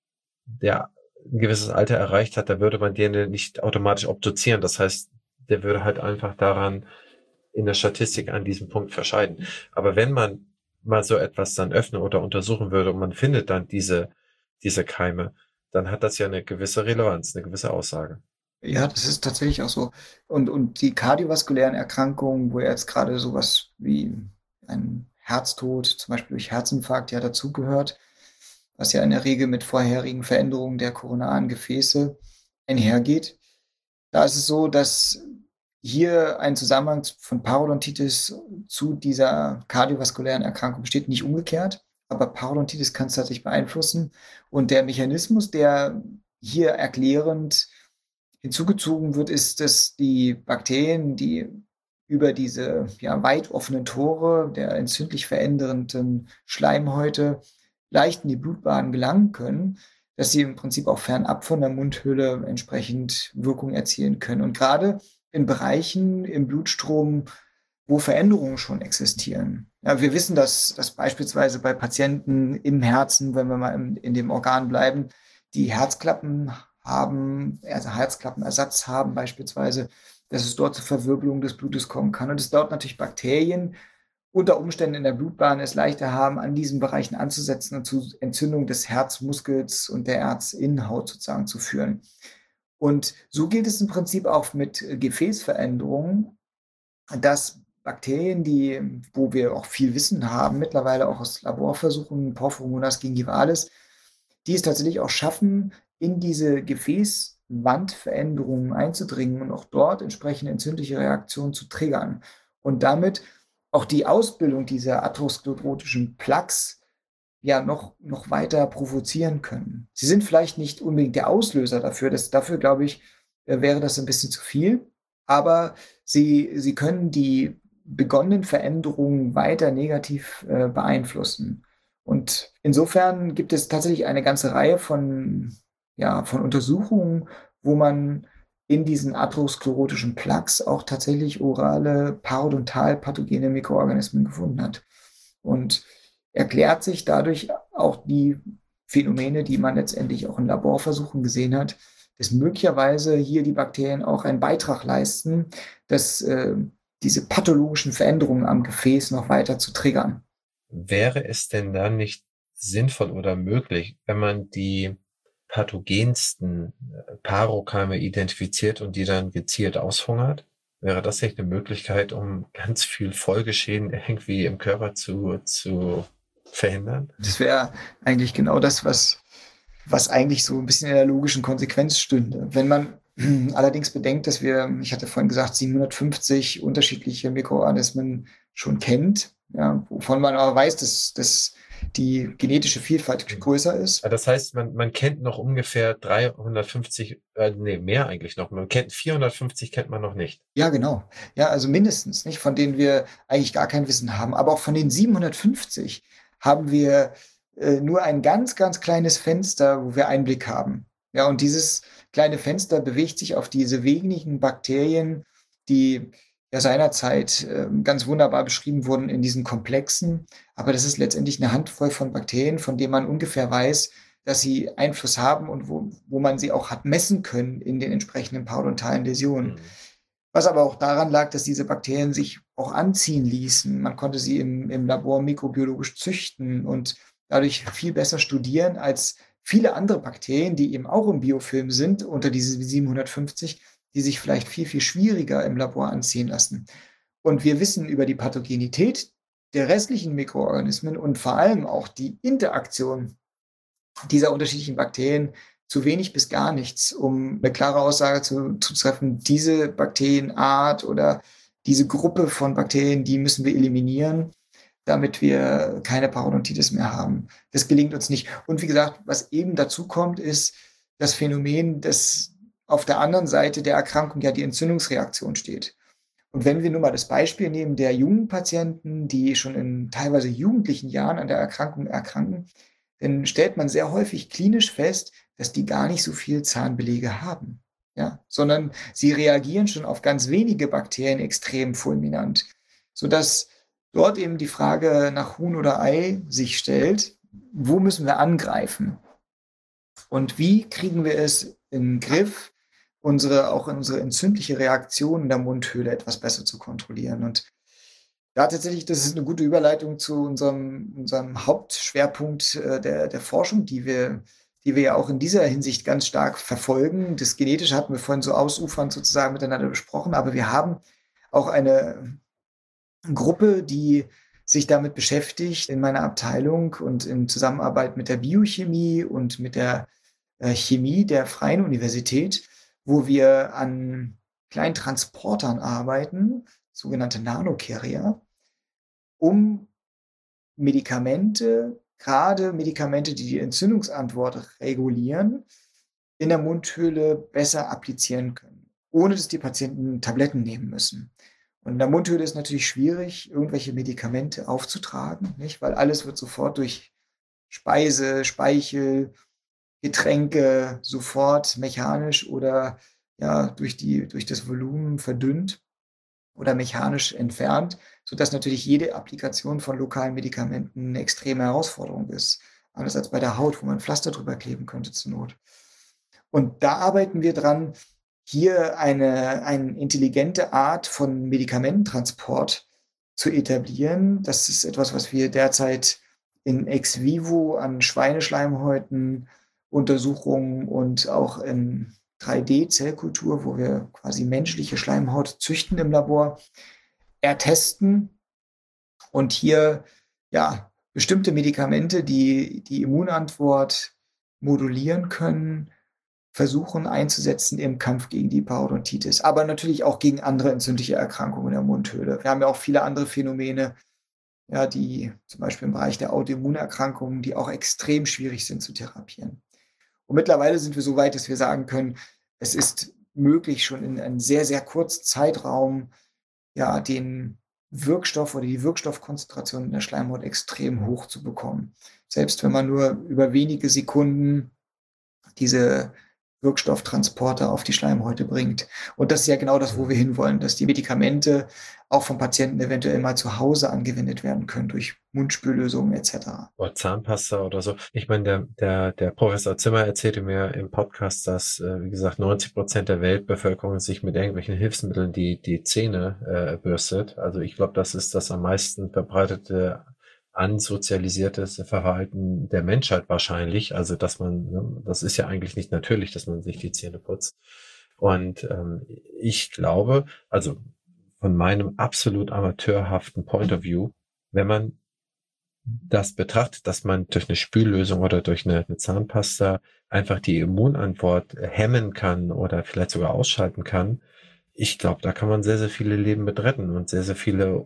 Speaker 1: der ein gewisses Alter erreicht hat, da würde man den nicht automatisch obduzieren. Das heißt, der würde halt einfach daran in der Statistik an diesem Punkt verscheiden. Aber wenn man mal so etwas dann öffnen oder untersuchen würde und man findet dann diese, diese Keime, dann hat das ja eine gewisse Relevanz, eine gewisse Aussage.
Speaker 2: Ja, das ist tatsächlich auch so. Und, und die kardiovaskulären Erkrankungen, wo jetzt gerade sowas wie ein Herztod, zum Beispiel durch Herzinfarkt, ja dazugehört, was ja in der Regel mit vorherigen Veränderungen der koronaren Gefäße einhergeht. Da ist es so, dass hier ein Zusammenhang von Parodontitis zu dieser kardiovaskulären Erkrankung besteht, nicht umgekehrt. Aber Parodontitis kann es tatsächlich beeinflussen. Und der Mechanismus, der hier erklärend hinzugezogen wird, ist, dass die Bakterien, die über diese ja, weit offenen Tore der entzündlich verändernden Schleimhäute leicht in die Blutbahn gelangen können, dass sie im Prinzip auch fernab von der Mundhöhle entsprechend Wirkung erzielen können. Und gerade in Bereichen im Blutstrom, wo Veränderungen schon existieren. Ja, wir wissen, dass, dass beispielsweise bei Patienten im Herzen, wenn wir mal in, in dem Organ bleiben, die Herzklappen haben, also Herzklappenersatz haben beispielsweise, dass es dort zur Verwirbelung des Blutes kommen kann. Und es dort natürlich Bakterien unter Umständen in der Blutbahn es leichter haben, an diesen Bereichen anzusetzen und zu Entzündung des Herzmuskels und der Herzinnenhaut sozusagen zu führen. Und so gilt es im Prinzip auch mit Gefäßveränderungen, dass Bakterien, die, wo wir auch viel Wissen haben, mittlerweile auch aus Laborversuchen, Porphyromonas gingivalis, die es tatsächlich auch schaffen, in diese Gefäßwandveränderungen einzudringen und auch dort entsprechende entzündliche Reaktionen zu triggern. Und damit auch die Ausbildung dieser atherosklerotischen Plaques ja noch, noch weiter provozieren können. Sie sind vielleicht nicht unbedingt der Auslöser dafür. Das, dafür, glaube ich, wäre das ein bisschen zu viel. Aber sie, sie können die begonnenen Veränderungen weiter negativ äh, beeinflussen. Und insofern gibt es tatsächlich eine ganze Reihe von, ja, von Untersuchungen, wo man in diesen atherosklerotischen Plaques auch tatsächlich orale parodontal-pathogene Mikroorganismen gefunden hat. Und erklärt sich dadurch auch die Phänomene, die man letztendlich auch in Laborversuchen gesehen hat, dass möglicherweise hier die Bakterien auch einen Beitrag leisten, dass äh, diese pathologischen Veränderungen am Gefäß noch weiter zu triggern.
Speaker 1: Wäre es denn dann nicht sinnvoll oder möglich, wenn man die pathogensten Parokeime identifiziert und die dann gezielt aushungert? Wäre das nicht eine Möglichkeit, um ganz viel Folgeschäden irgendwie im Körper zu, zu verhindern?
Speaker 2: Das wäre eigentlich genau das, was, was eigentlich so ein bisschen in der logischen Konsequenz stünde. Wenn man allerdings bedenkt, dass wir, ich hatte vorhin gesagt, siebenhundertfünfzig unterschiedliche Mikroorganismen schon kennt, ja, wovon man aber weiß, dass, dass die genetische Vielfalt größer ist.
Speaker 1: Das heißt, man, man kennt noch ungefähr dreihundertfünfzig, äh, nee, mehr eigentlich noch. Man kennt vierhundertfünfzig kennt man noch nicht.
Speaker 2: Ja, genau. Ja, also mindestens, nicht, von denen wir eigentlich gar kein Wissen haben. Aber auch von den siebenhundertfünfzig haben wir äh, nur ein ganz, ganz kleines Fenster, wo wir Einblick haben. Ja, und dieses kleine Fenster bewegt sich auf diese wenigen Bakterien, die ja seinerzeit äh, ganz wunderbar beschrieben wurden in diesen Komplexen. Aber das ist letztendlich eine Handvoll von Bakterien, von denen man ungefähr weiß, dass sie Einfluss haben und wo, wo man sie auch hat messen können in den entsprechenden parodontalen Läsionen. Mhm. Was aber auch daran lag, dass diese Bakterien sich auch anziehen ließen. Man konnte sie im, im Labor mikrobiologisch züchten und dadurch viel besser studieren als viele andere Bakterien, die eben auch im Biofilm sind, unter diese siebenhundertfünfzig, die sich vielleicht viel, viel schwieriger im Labor anziehen lassen. Und wir wissen über die Pathogenität der restlichen Mikroorganismen und vor allem auch die Interaktion dieser unterschiedlichen Bakterien zu wenig bis gar nichts, um eine klare Aussage zu, zu treffen, diese Bakterienart oder diese Gruppe von Bakterien, die müssen wir eliminieren. damit wir keine Parodontitis mehr haben. Das gelingt uns nicht. Und wie gesagt, was eben dazu kommt, ist das Phänomen, dass auf der anderen Seite der Erkrankung ja die Entzündungsreaktion steht. Und wenn wir nur mal das Beispiel nehmen der jungen Patienten, die schon in teilweise jugendlichen Jahren an der Erkrankung erkranken, dann stellt man sehr häufig klinisch fest, dass die gar nicht so viel Zahnbelege haben, ja, sondern sie reagieren schon auf ganz wenige Bakterien extrem fulminant, sodass dort eben die Frage nach Huhn oder Ei sich stellt, wo müssen wir angreifen? Und wie kriegen wir es in den Griff, unsere, auch unsere entzündliche Reaktion in der Mundhöhle etwas besser zu kontrollieren? Und ja, tatsächlich, das ist eine gute Überleitung zu unserem, unserem Hauptschwerpunkt äh, der, der Forschung, die wir, die wir ja auch in dieser Hinsicht ganz stark verfolgen. Das Genetische hatten wir vorhin so ausufernd sozusagen miteinander besprochen, aber wir haben auch eine Gruppe, die sich damit beschäftigt in meiner Abteilung und in Zusammenarbeit mit der Biochemie und mit der äh, Chemie der Freien Universität, wo wir an kleinen Transportern arbeiten, sogenannte Nanocarrier, um Medikamente, gerade Medikamente, die die Entzündungsantwort regulieren, in der Mundhöhle besser applizieren können, ohne dass die Patienten Tabletten nehmen müssen. Und in der Mundhöhle ist natürlich schwierig, irgendwelche Medikamente aufzutragen, nicht? Weil alles wird sofort durch Speise, Speichel, Getränke sofort mechanisch oder ja, durch, die, durch das Volumen verdünnt oder mechanisch entfernt, sodass natürlich jede Applikation von lokalen Medikamenten eine extreme Herausforderung ist. Anders als bei der Haut, wo man Pflaster drüber kleben könnte zur Not. Und da arbeiten wir dran, hier eine, eine intelligente Art von Medikamententransport zu etablieren. Das ist etwas, was wir derzeit in ex vivo an Schweineschleimhäuten Untersuchungen und auch in drei D-Zellkultur, wo wir quasi menschliche Schleimhaut züchten im Labor, ertesten und hier ja bestimmte Medikamente, die die Immunantwort modulieren können, versuchen einzusetzen im Kampf gegen die Parodontitis, aber natürlich auch gegen andere entzündliche Erkrankungen der Mundhöhle. Wir haben ja auch viele andere Phänomene, ja, die zum Beispiel im Bereich der Autoimmunerkrankungen, die auch extrem schwierig sind zu therapieren. Und mittlerweile sind wir so weit, dass wir sagen können, es ist möglich, schon in einem sehr, sehr kurzen Zeitraum ja, den Wirkstoff oder die Wirkstoffkonzentration in der Schleimhaut extrem hoch zu bekommen. Selbst wenn man nur über wenige Sekunden diese Wirkstofftransporter auf die Schleimhäute bringt. Und das ist ja genau das, wo wir hinwollen, dass die Medikamente auch vom Patienten eventuell mal zu Hause angewendet werden können durch Mundspüllösungen et cetera.
Speaker 1: Oder Zahnpasta oder so. Ich meine, der, der, der Professor Zimmer erzählte mir im Podcast, dass, äh, wie gesagt, neunzig Prozent der Weltbevölkerung sich mit irgendwelchen Hilfsmitteln die, die Zähne äh, bürstet. Also ich glaube, das ist das am meisten verbreitete ansozialisiertes Verhalten der Menschheit wahrscheinlich. Also dass man, ne, das ist ja eigentlich nicht natürlich, dass man sich die Zähne putzt. Und ähm, ich glaube, also von meinem absolut amateurhaften Point of View, wenn man das betrachtet, dass man durch eine Spüllösung oder durch eine, eine Zahnpasta einfach die Immunantwort hemmen kann oder vielleicht sogar ausschalten kann, ich glaube, da kann man sehr, sehr viele Leben mit retten und sehr, sehr viele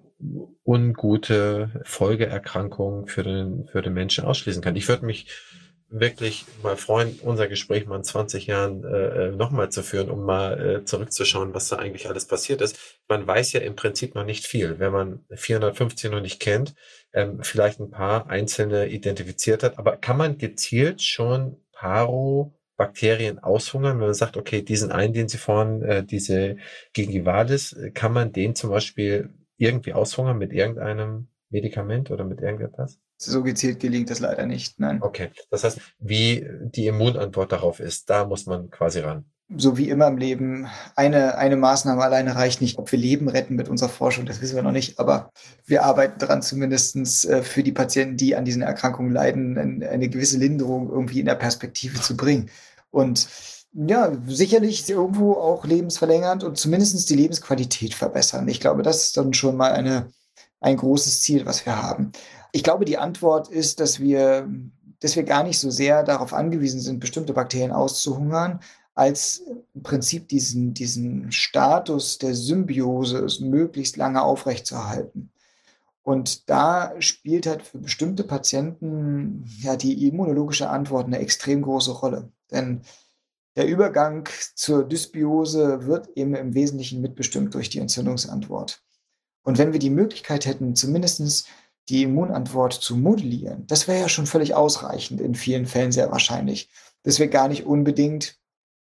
Speaker 1: ungute Folgeerkrankungen für den, für den Menschen ausschließen kann. Ich würde mich wirklich mal freuen, unser Gespräch mal in zwanzig Jahren äh, nochmal zu führen, um mal äh, zurückzuschauen, was da eigentlich alles passiert ist. Man weiß ja im Prinzip noch nicht viel. Wenn man vierhundertfünfzehn noch nicht kennt, ähm, vielleicht ein paar einzelne identifiziert hat, aber kann man gezielt schon Paro Bakterien aushungern, wenn man sagt, okay, diesen einen, den Sie vorhin, äh, diese Gingivalis, kann man den zum Beispiel irgendwie aushungern mit irgendeinem Medikament oder mit irgendetwas?
Speaker 2: So gezielt gelingt das leider nicht, nein.
Speaker 1: Okay, das heißt, wie die Immunantwort darauf ist, da muss man quasi ran.
Speaker 2: So wie immer im Leben, eine, eine Maßnahme alleine reicht nicht. Ob wir Leben retten mit unserer Forschung, das wissen wir noch nicht, aber wir arbeiten daran, zumindest äh, für die Patienten, die an diesen Erkrankungen leiden, eine, eine gewisse Linderung irgendwie in der Perspektive zu bringen. Und ja, sicherlich irgendwo auch lebensverlängernd und zumindest die Lebensqualität verbessern. Ich glaube, das ist dann schon mal eine, ein großes Ziel, was wir haben. Ich glaube, die Antwort ist, dass wir, dass wir gar nicht so sehr darauf angewiesen sind, bestimmte Bakterien auszuhungern, als im Prinzip diesen, diesen Status der Symbiose möglichst lange aufrechtzuerhalten. Und da spielt halt für bestimmte Patienten ja die immunologische Antwort eine extrem große Rolle. Denn der Übergang zur Dysbiose wird eben im Wesentlichen mitbestimmt durch die Entzündungsantwort. Und wenn wir die Möglichkeit hätten, zumindest die Immunantwort zu modellieren, das wäre ja schon völlig ausreichend, in vielen Fällen sehr wahrscheinlich, dass wir gar nicht unbedingt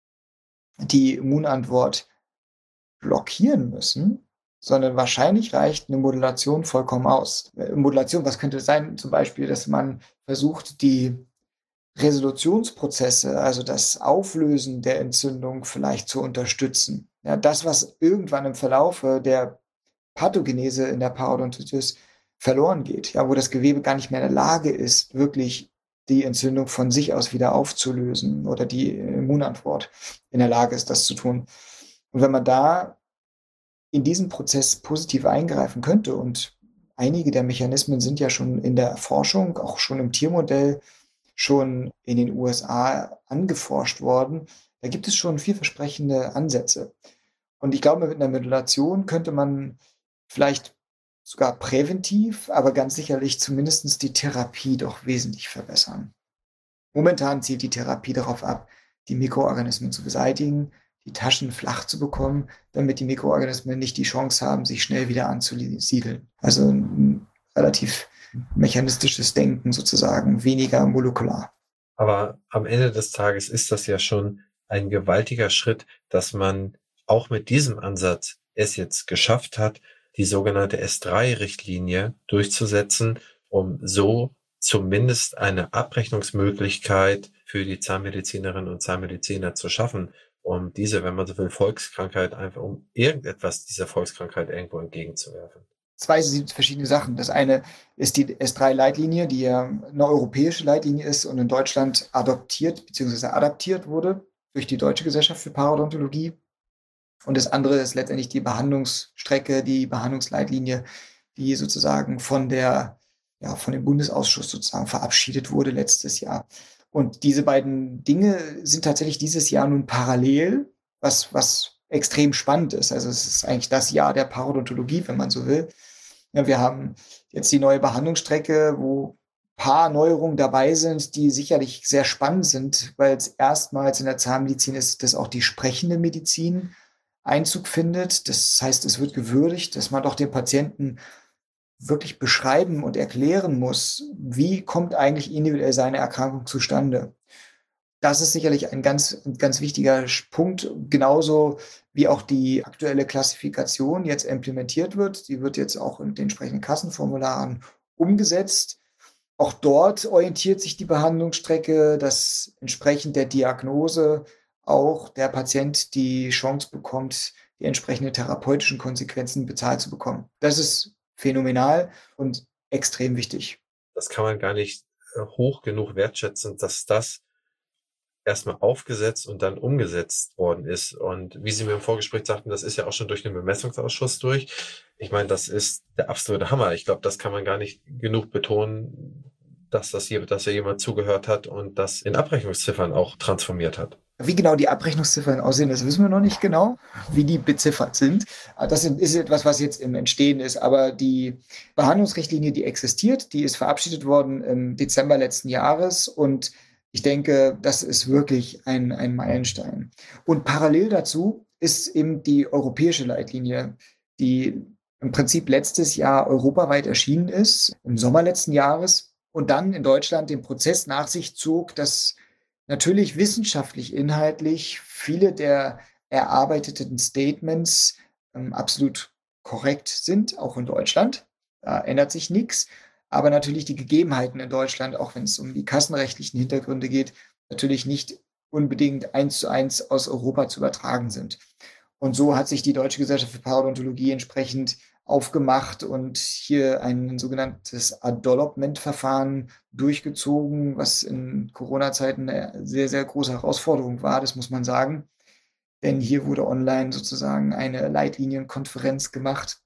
Speaker 2: die Immunantwort blockieren müssen, sondern wahrscheinlich reicht eine Modulation vollkommen aus. Modulation, was könnte sein? Zum Beispiel, dass man versucht, die Resolutionsprozesse, also das Auflösen der Entzündung vielleicht zu unterstützen. Ja, das, was irgendwann im Verlaufe der Pathogenese in der Parodontitis verloren geht, ja, wo das Gewebe gar nicht mehr in der Lage ist, wirklich die Entzündung von sich aus wieder aufzulösen oder die Immunantwort in der Lage ist, das zu tun. Und wenn man da in diesen Prozess positiv eingreifen könnte, und einige der Mechanismen sind ja schon in der Forschung, auch schon im Tiermodell, schon in den U S A angeforscht worden, da gibt es schon vielversprechende Ansätze. Und ich glaube, mit einer Modulation könnte man vielleicht sogar präventiv, aber ganz sicherlich zumindest die Therapie doch wesentlich verbessern. Momentan zielt die Therapie darauf ab, die Mikroorganismen zu beseitigen, die Taschen flach zu bekommen, damit die Mikroorganismen nicht die Chance haben, sich schnell wieder anzusiedeln. Also ein relativ mechanistisches Denken sozusagen, weniger molekular.
Speaker 1: Aber am Ende des Tages ist das ja schon ein gewaltiger Schritt, dass man auch mit diesem Ansatz es jetzt geschafft hat, die sogenannte S drei Richtlinie durchzusetzen, um so zumindest eine Abrechnungsmöglichkeit für die Zahnmedizinerinnen und Zahnmediziner zu schaffen, um diese, wenn man so will, Volkskrankheit einfach, um irgendetwas dieser Volkskrankheit irgendwo entgegenzuwerfen.
Speaker 2: Zwei sind verschiedene Sachen. Das eine ist die S drei Leitlinie, die ja eine europäische Leitlinie ist und in Deutschland adoptiert bzw. adaptiert wurde durch die Deutsche Gesellschaft für Parodontologie. Und das andere ist letztendlich die Behandlungsstrecke, die Behandlungsleitlinie, die sozusagen von der, ja, von dem Bundesausschuss sozusagen verabschiedet wurde letztes Jahr. Und diese beiden Dinge sind tatsächlich dieses Jahr nun parallel, was, was extrem spannend ist. Also es ist eigentlich das Jahr der Parodontologie, wenn man so will. Ja, wir haben jetzt die neue Behandlungsstrecke, wo ein paar Neuerungen dabei sind, die sicherlich sehr spannend sind, weil es erstmals in der Zahnmedizin ist, dass auch die sprechende Medizin Einzug findet. Das heißt, es wird gewürdigt, dass man doch den Patienten wirklich beschreiben und erklären muss, wie kommt eigentlich individuell seine Erkrankung zustande. Das ist sicherlich ein ganz, ganz wichtiger Punkt, genauso wie auch die aktuelle Klassifikation jetzt implementiert wird. Die wird jetzt auch in den entsprechenden Kassenformularen umgesetzt. Auch dort orientiert sich die Behandlungsstrecke, dass entsprechend der Diagnose auch der Patient die Chance bekommt, die entsprechenden therapeutischen Konsequenzen bezahlt zu bekommen. Das ist phänomenal und extrem wichtig.
Speaker 1: Das kann man gar nicht hoch genug wertschätzen, dass das erstmal aufgesetzt und dann umgesetzt worden ist. Und wie Sie mir im Vorgespräch sagten, das ist ja auch schon durch den Bemessungsausschuss durch. Ich meine, das ist der absolute Hammer. Ich glaube, das kann man gar nicht genug betonen, dass das hier, dass da jemand zugehört hat und das in Abrechnungsziffern auch transformiert hat.
Speaker 2: Wie genau die Abrechnungsziffern aussehen, das wissen wir noch nicht genau, wie die beziffert sind. Das ist etwas, was jetzt im Entstehen ist. Aber die Behandlungsrichtlinie, die existiert, die ist verabschiedet worden im Dezember letzten Jahres. Und ich denke, das ist wirklich ein, ein Meilenstein. Und parallel dazu ist eben die europäische Leitlinie, die im Prinzip letztes Jahr europaweit erschienen ist, im Sommer letzten Jahres, und dann in Deutschland den Prozess nach sich zog, dass natürlich wissenschaftlich, inhaltlich viele der erarbeiteten Statements ähm, absolut korrekt sind, auch in Deutschland. Da ändert sich nichts. Aber natürlich die Gegebenheiten in Deutschland, auch wenn es um die kassenrechtlichen Hintergründe geht, natürlich nicht unbedingt eins zu eins aus Europa zu übertragen sind. Und so hat sich die Deutsche Gesellschaft für Parodontologie entsprechend aufgemacht und hier ein sogenanntes Adolopment-Verfahren durchgezogen, was in Corona-Zeiten eine sehr, sehr große Herausforderung war, das muss man sagen. Denn hier wurde online sozusagen eine Leitlinienkonferenz gemacht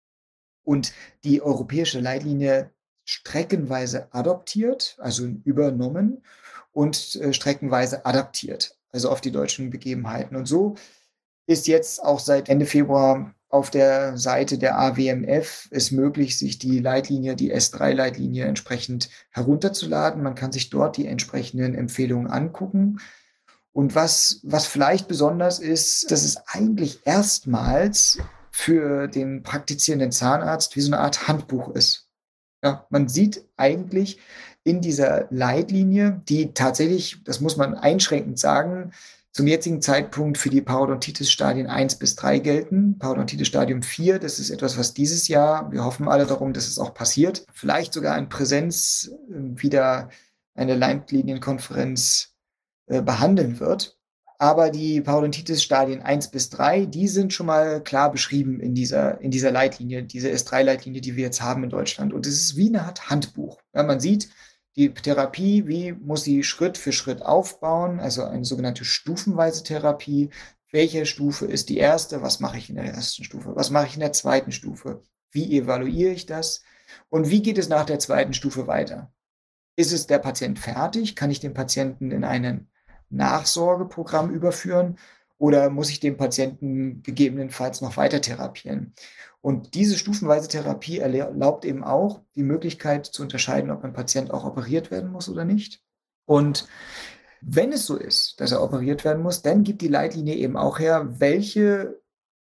Speaker 2: und die europäische Leitlinie streckenweise adoptiert, also übernommen, und äh, streckenweise adaptiert, also auf die deutschen Begebenheiten. Und so ist jetzt auch seit Ende Februar auf der Seite der A W M F es möglich, sich die Leitlinie, die S drei Leitlinie entsprechend herunterzuladen. Man kann sich dort die entsprechenden Empfehlungen angucken. Und was, was vielleicht besonders ist, dass es eigentlich erstmals für den praktizierenden Zahnarzt wie so eine Art Handbuch ist. Ja, man sieht eigentlich in dieser Leitlinie, die tatsächlich, das muss man einschränkend sagen, zum jetzigen Zeitpunkt für die Parodontitis-Stadien eins bis drei gelten. Parodontitis-Stadium vier, das ist etwas, was dieses Jahr, wir hoffen alle darum, dass es auch passiert, vielleicht sogar in Präsenz äh, wieder eine Leitlinienkonferenz äh, behandeln wird. Aber die Parodontitis-Stadien eins bis drei, die sind schon mal klar beschrieben in dieser, in dieser Leitlinie, diese S drei Leitlinie, die wir jetzt haben in Deutschland. Und es ist wie eine Art Handbuch. Ja, man sieht, die Therapie, wie muss sie Schritt für Schritt aufbauen, also eine sogenannte stufenweise Therapie. Welche Stufe ist die erste? Was mache ich in der ersten Stufe? Was mache ich in der zweiten Stufe? Wie evaluiere ich das? Und wie geht es nach der zweiten Stufe weiter? Ist es der Patient fertig? Kann ich den Patienten in ein Nachsorgeprogramm überführen? Oder muss ich den Patienten gegebenenfalls noch weiter therapieren? Und diese stufenweise Therapie erlaubt eben auch die Möglichkeit zu unterscheiden, ob ein Patient auch operiert werden muss oder nicht. Und wenn es so ist, dass er operiert werden muss, dann gibt die Leitlinie eben auch her, welche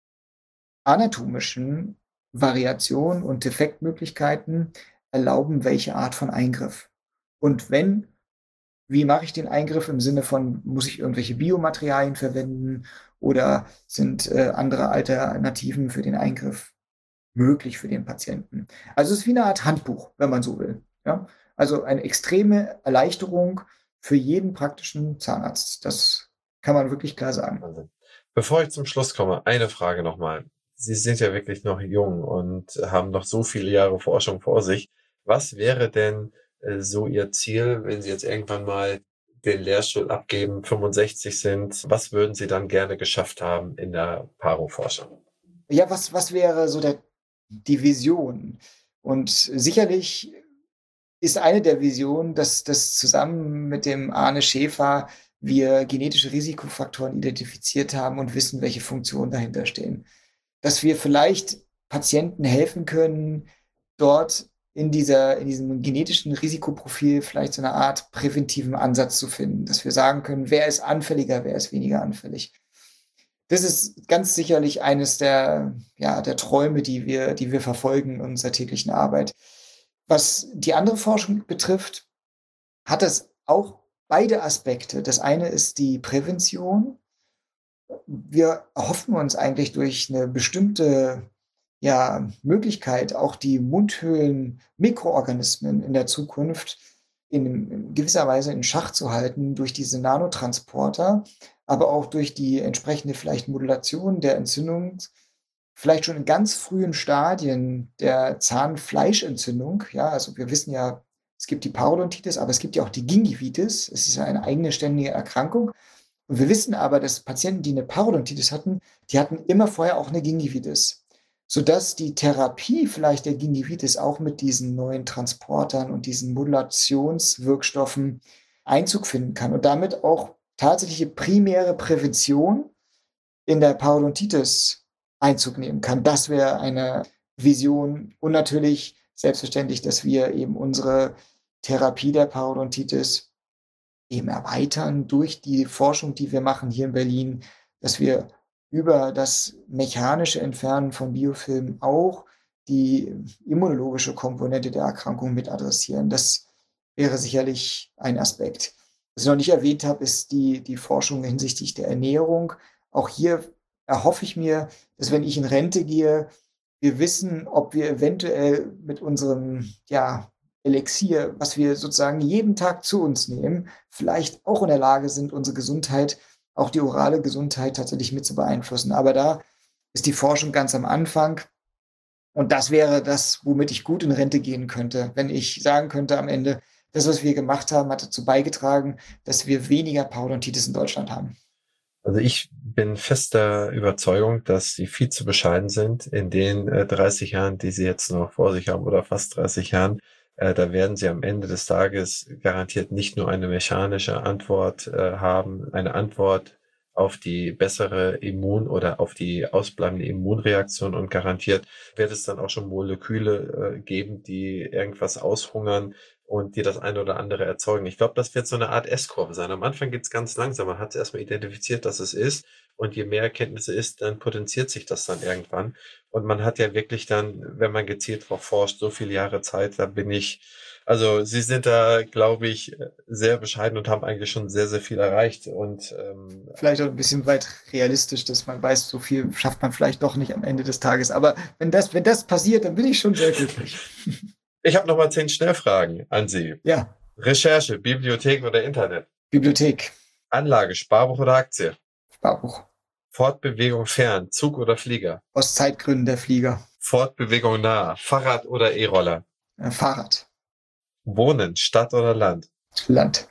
Speaker 2: anatomischen Variationen und Defektmöglichkeiten erlauben welche Art von Eingriff. Und wenn, wie mache ich den Eingriff im Sinne von, muss ich irgendwelche Biomaterialien verwenden oder sind äh, andere Alternativen für den Eingriff möglich für den Patienten? Also es ist wie eine Art Handbuch, wenn man so will. Ja? Also eine extreme Erleichterung für jeden praktischen Zahnarzt. Das kann man wirklich klar sagen.
Speaker 1: Wahnsinn. Bevor ich zum Schluss komme, eine Frage nochmal. Sie sind ja wirklich noch jung und haben noch so viele Jahre Forschung vor sich. Was wäre denn äh, so Ihr Ziel, wenn Sie jetzt irgendwann mal den Lehrstuhl abgeben, fünfundsechzig sind? Was würden Sie dann gerne geschafft haben in der Paro-Forschung?
Speaker 2: Ja, was, was wäre so der die Vision? Und sicherlich ist eine der Visionen, dass, dass zusammen mit dem Arne Schäfer wir genetische Risikofaktoren identifiziert haben und wissen, welche Funktionen dahinter stehen. Dass wir vielleicht Patienten helfen können, dort in dieser, in diesem genetischen Risikoprofil vielleicht so eine Art präventiven Ansatz zu finden. Dass wir sagen können, wer ist anfälliger, wer ist weniger anfällig. Das ist ganz sicherlich eines der, ja, der Träume, die wir, die wir verfolgen in unserer täglichen Arbeit. Was die andere Forschung betrifft, hat es auch beide Aspekte. Das eine ist die Prävention. Wir erhoffen uns eigentlich durch eine bestimmte, ja, Möglichkeit, auch die Mundhöhlen Mikroorganismen in der Zukunft in, in gewisser Weise in Schach zu halten durch diese Nanotransporter, aber auch durch die entsprechende vielleicht Modulation der Entzündung, vielleicht schon in ganz frühen Stadien der Zahnfleischentzündung. Ja, also wir wissen ja, es gibt die Parodontitis, aber es gibt ja auch die Gingivitis. Es ist ja eine eigene ständige Erkrankung. Und wir wissen aber, dass Patienten, die eine Parodontitis hatten, die hatten immer vorher auch eine Gingivitis, sodass die Therapie vielleicht der Gingivitis auch mit diesen neuen Transportern und diesen Modulationswirkstoffen Einzug finden kann und damit auch tatsächliche primäre Prävention in der Parodontitis Einzug nehmen kann. Das wäre eine Vision. Und natürlich selbstverständlich, dass wir eben unsere Therapie der Parodontitis eben erweitern durch die Forschung, die wir machen hier in Berlin, dass wir über das mechanische Entfernen von Biofilmen auch die immunologische Komponente der Erkrankung mit adressieren. Das wäre sicherlich ein Aspekt. Was ich noch nicht erwähnt habe, ist die, die Forschung hinsichtlich der Ernährung. Auch hier erhoffe ich mir, dass wenn ich in Rente gehe, wir wissen, ob wir eventuell mit unserem, ja, Elixier, was wir sozusagen jeden Tag zu uns nehmen, vielleicht auch in der Lage sind, unsere Gesundheit, auch die orale Gesundheit tatsächlich mit zu beeinflussen. Aber da ist die Forschung ganz am Anfang. Und das wäre das, womit ich gut in Rente gehen könnte, wenn ich sagen könnte am Ende, das, was wir gemacht haben, hat dazu beigetragen, dass wir weniger Parodontitis in Deutschland haben.
Speaker 1: Also ich bin fester Überzeugung, dass Sie viel zu bescheiden sind in den äh, dreißig Jahren, die Sie jetzt noch vor sich haben oder fast dreißig Jahren. Äh, da werden Sie am Ende des Tages garantiert nicht nur eine mechanische Antwort äh, haben, eine Antwort auf die bessere Immun- oder auf die ausbleibende Immunreaktion, und garantiert wird es dann auch schon Moleküle äh, geben, die irgendwas aushungern und die das eine oder andere erzeugen. Ich glaube, das wird so eine Art S-Kurve sein. Am Anfang geht's ganz langsam. Man hat es erstmal identifiziert, dass es ist. Und je mehr Erkenntnisse ist, dann potenziert sich das dann irgendwann. Und man hat ja wirklich dann, wenn man gezielt darauf forscht, so viele Jahre Zeit, da bin ich, also Sie sind da, glaube ich, sehr bescheiden und haben eigentlich schon sehr, sehr viel erreicht. Und ähm,
Speaker 2: Vielleicht auch ein bisschen weit realistisch, dass man weiß, so viel schafft man vielleicht doch nicht am Ende des Tages. Aber wenn das, wenn das passiert, dann bin ich schon sehr glücklich.
Speaker 1: ich habe nochmal zehn Schnellfragen an Sie.
Speaker 2: Ja,
Speaker 1: Recherche, Bibliothek oder Internet?
Speaker 2: Bibliothek,
Speaker 1: Anlage, Sparbuch oder Aktie?
Speaker 2: Sparbuch,
Speaker 1: Fortbewegung fern, Zug oder Flieger?
Speaker 2: aus Zeitgründen der Flieger,
Speaker 1: Fortbewegung nah, Fahrrad oder E-Roller?
Speaker 2: äh, Fahrrad,
Speaker 1: Wohnen, Stadt oder Land?
Speaker 2: Land,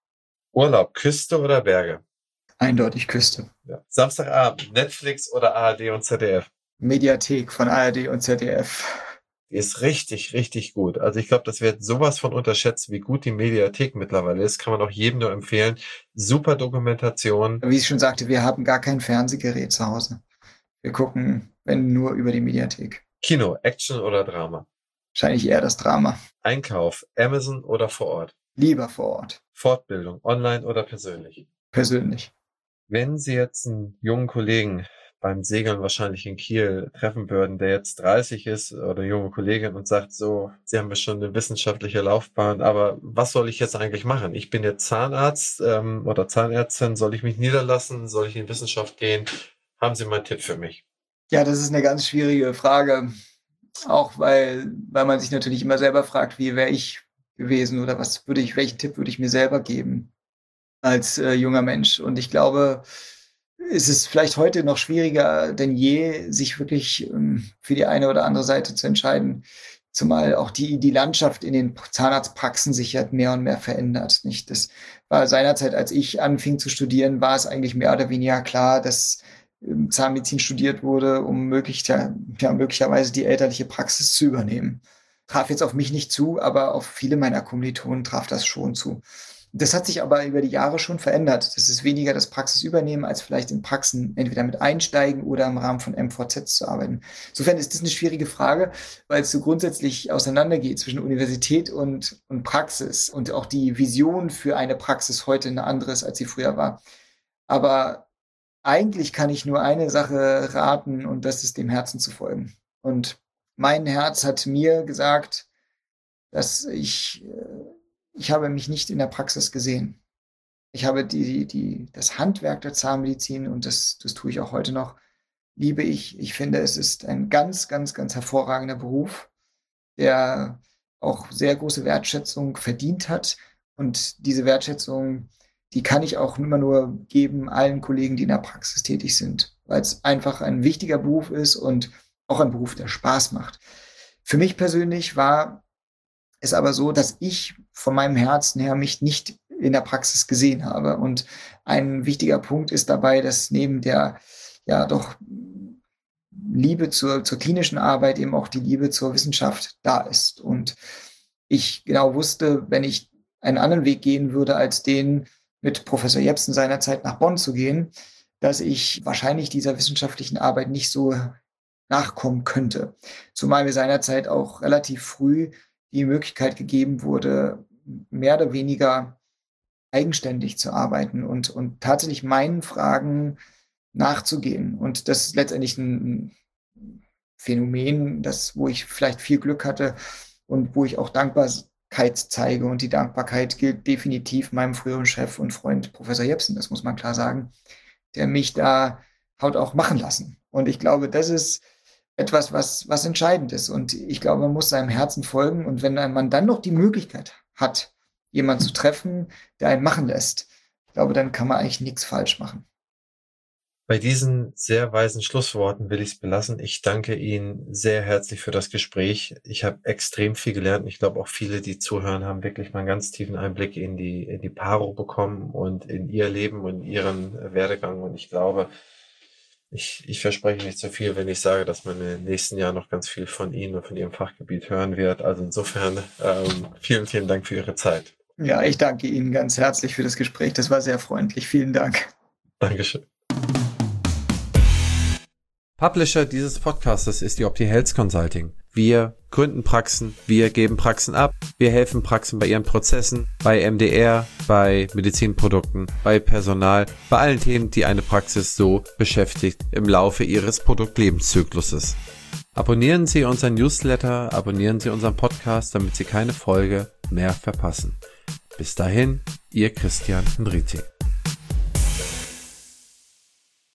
Speaker 1: Urlaub, Küste oder Berge?
Speaker 2: eindeutig Küste.
Speaker 1: Ja. Samstagabend, Netflix oder A R D und Z D F?
Speaker 2: Mediathek von A R D und Z D F.
Speaker 1: Die ist richtig, richtig gut. Also ich glaube, das wird sowas von unterschätzt, wie gut die Mediathek mittlerweile ist. Kann man auch jedem nur empfehlen. Super Dokumentation.
Speaker 2: Wie ich schon sagte, wir haben gar kein Fernsehgerät zu Hause. Wir gucken, wenn nur über die Mediathek.
Speaker 1: Kino, Action oder Drama?
Speaker 2: Wahrscheinlich eher das Drama.
Speaker 1: Einkauf, Amazon oder vor Ort?
Speaker 2: Lieber vor Ort.
Speaker 1: Fortbildung, online oder persönlich?
Speaker 2: Persönlich.
Speaker 1: Wenn Sie jetzt einen jungen Kollegen beim Segeln wahrscheinlich in Kiel treffen würden, der jetzt dreißig ist, oder eine junge Kollegin, und sagt so, Sie haben ja schon eine wissenschaftliche Laufbahn, aber was soll ich jetzt eigentlich machen? Ich bin jetzt Zahnarzt ähm, oder Zahnärztin, soll ich mich niederlassen? Soll ich in Wissenschaft gehen? Haben Sie mal einen Tipp für mich?
Speaker 2: Ja, das ist eine ganz schwierige Frage. Auch weil, weil man sich natürlich immer selber fragt, wie wäre ich gewesen oder was würde ich, welchen Tipp würde ich mir selber geben als äh, junger Mensch. Und ich glaube, es ist vielleicht heute noch schwieriger denn je, sich wirklich ähm, für die eine oder andere Seite zu entscheiden. Zumal auch die, die Landschaft in den Zahnarztpraxen sich ja mehr und mehr verändert. Nicht? Das war seinerzeit, als ich anfing zu studieren, war es eigentlich mehr oder weniger klar, dass ähm, Zahnmedizin studiert wurde, um möglich, ja, möglicherweise die elterliche Praxis zu übernehmen. Traf jetzt auf mich nicht zu, aber auf viele meiner Kommilitonen traf das schon zu. Das hat sich aber über die Jahre schon verändert. Das ist weniger das Praxisübernehmen, als vielleicht in Praxen entweder mit einsteigen oder im Rahmen von M V Zs zu arbeiten. Insofern ist das eine schwierige Frage, weil es so grundsätzlich auseinandergeht zwischen Universität und, und Praxis und auch die Vision für eine Praxis heute eine andere ist, als sie früher war. Aber eigentlich kann ich nur eine Sache raten, und das ist dem Herzen zu folgen. Und mein Herz hat mir gesagt, dass ich Ich habe mich nicht in der Praxis gesehen. Ich habe die, die, das Handwerk der Zahnmedizin, und das, das tue ich auch heute noch, liebe ich. Ich finde, es ist ein ganz, ganz, ganz hervorragender Beruf, der auch sehr große Wertschätzung verdient hat. Und diese Wertschätzung, die kann ich auch immer nur geben allen Kollegen, die in der Praxis tätig sind, weil es einfach ein wichtiger Beruf ist und auch ein Beruf, der Spaß macht. Für mich persönlich war es aber so, dass ich von meinem Herzen her mich nicht in der Praxis gesehen habe. Und ein wichtiger Punkt ist dabei, dass neben der ja doch Liebe zur, zur klinischen Arbeit eben auch die Liebe zur Wissenschaft da ist. Und ich genau wusste, wenn ich einen anderen Weg gehen würde, als den mit Professor Jepsen seinerzeit nach Bonn zu gehen, dass ich wahrscheinlich dieser wissenschaftlichen Arbeit nicht so nachkommen könnte. Zumal mir seinerzeit auch relativ früh die Möglichkeit gegeben wurde, mehr oder weniger eigenständig zu arbeiten und, und tatsächlich meinen Fragen nachzugehen. Und das ist letztendlich ein Phänomen, das, wo ich vielleicht viel Glück hatte und wo ich auch Dankbarkeit zeige. Und die Dankbarkeit gilt definitiv meinem früheren Chef und Freund Professor Jepsen, das muss man klar sagen, der mich da hat auch machen lassen. Und ich glaube, das ist etwas, was, was entscheidend ist. Und ich glaube, man muss seinem Herzen folgen. Und wenn man dann noch die Möglichkeit hat, jemanden zu treffen, der einen machen lässt, ich glaube, dann kann man eigentlich nichts falsch machen.
Speaker 1: Bei diesen sehr weisen Schlussworten will ich es belassen. Ich danke Ihnen sehr herzlich für das Gespräch. Ich habe extrem viel gelernt. Ich glaube, auch viele, die zuhören, haben wirklich mal einen ganz tiefen Einblick in die, in die Paro bekommen und in ihr Leben und ihren Werdegang. Und ich glaube, Ich, ich verspreche nicht zu viel, wenn ich sage, dass man in den nächsten Jahren noch ganz viel von Ihnen und von Ihrem Fachgebiet hören wird. Also insofern ähm, vielen, vielen Dank für Ihre Zeit.
Speaker 2: Ja, ich danke Ihnen ganz herzlich für das Gespräch. Das war sehr freundlich. Vielen Dank.
Speaker 1: Dankeschön. Publisher dieses Podcastes ist die OptiHealth Consulting. Wir gründen Praxen, wir geben Praxen ab, wir helfen Praxen bei ihren Prozessen, bei M D R, bei Medizinprodukten, bei Personal, bei allen Themen, die eine Praxis so beschäftigt im Laufe ihres Produktlebenszykluses. Abonnieren Sie unseren Newsletter, abonnieren Sie unseren Podcast, damit Sie keine Folge mehr verpassen. Bis dahin, Ihr Christian Hendrizi.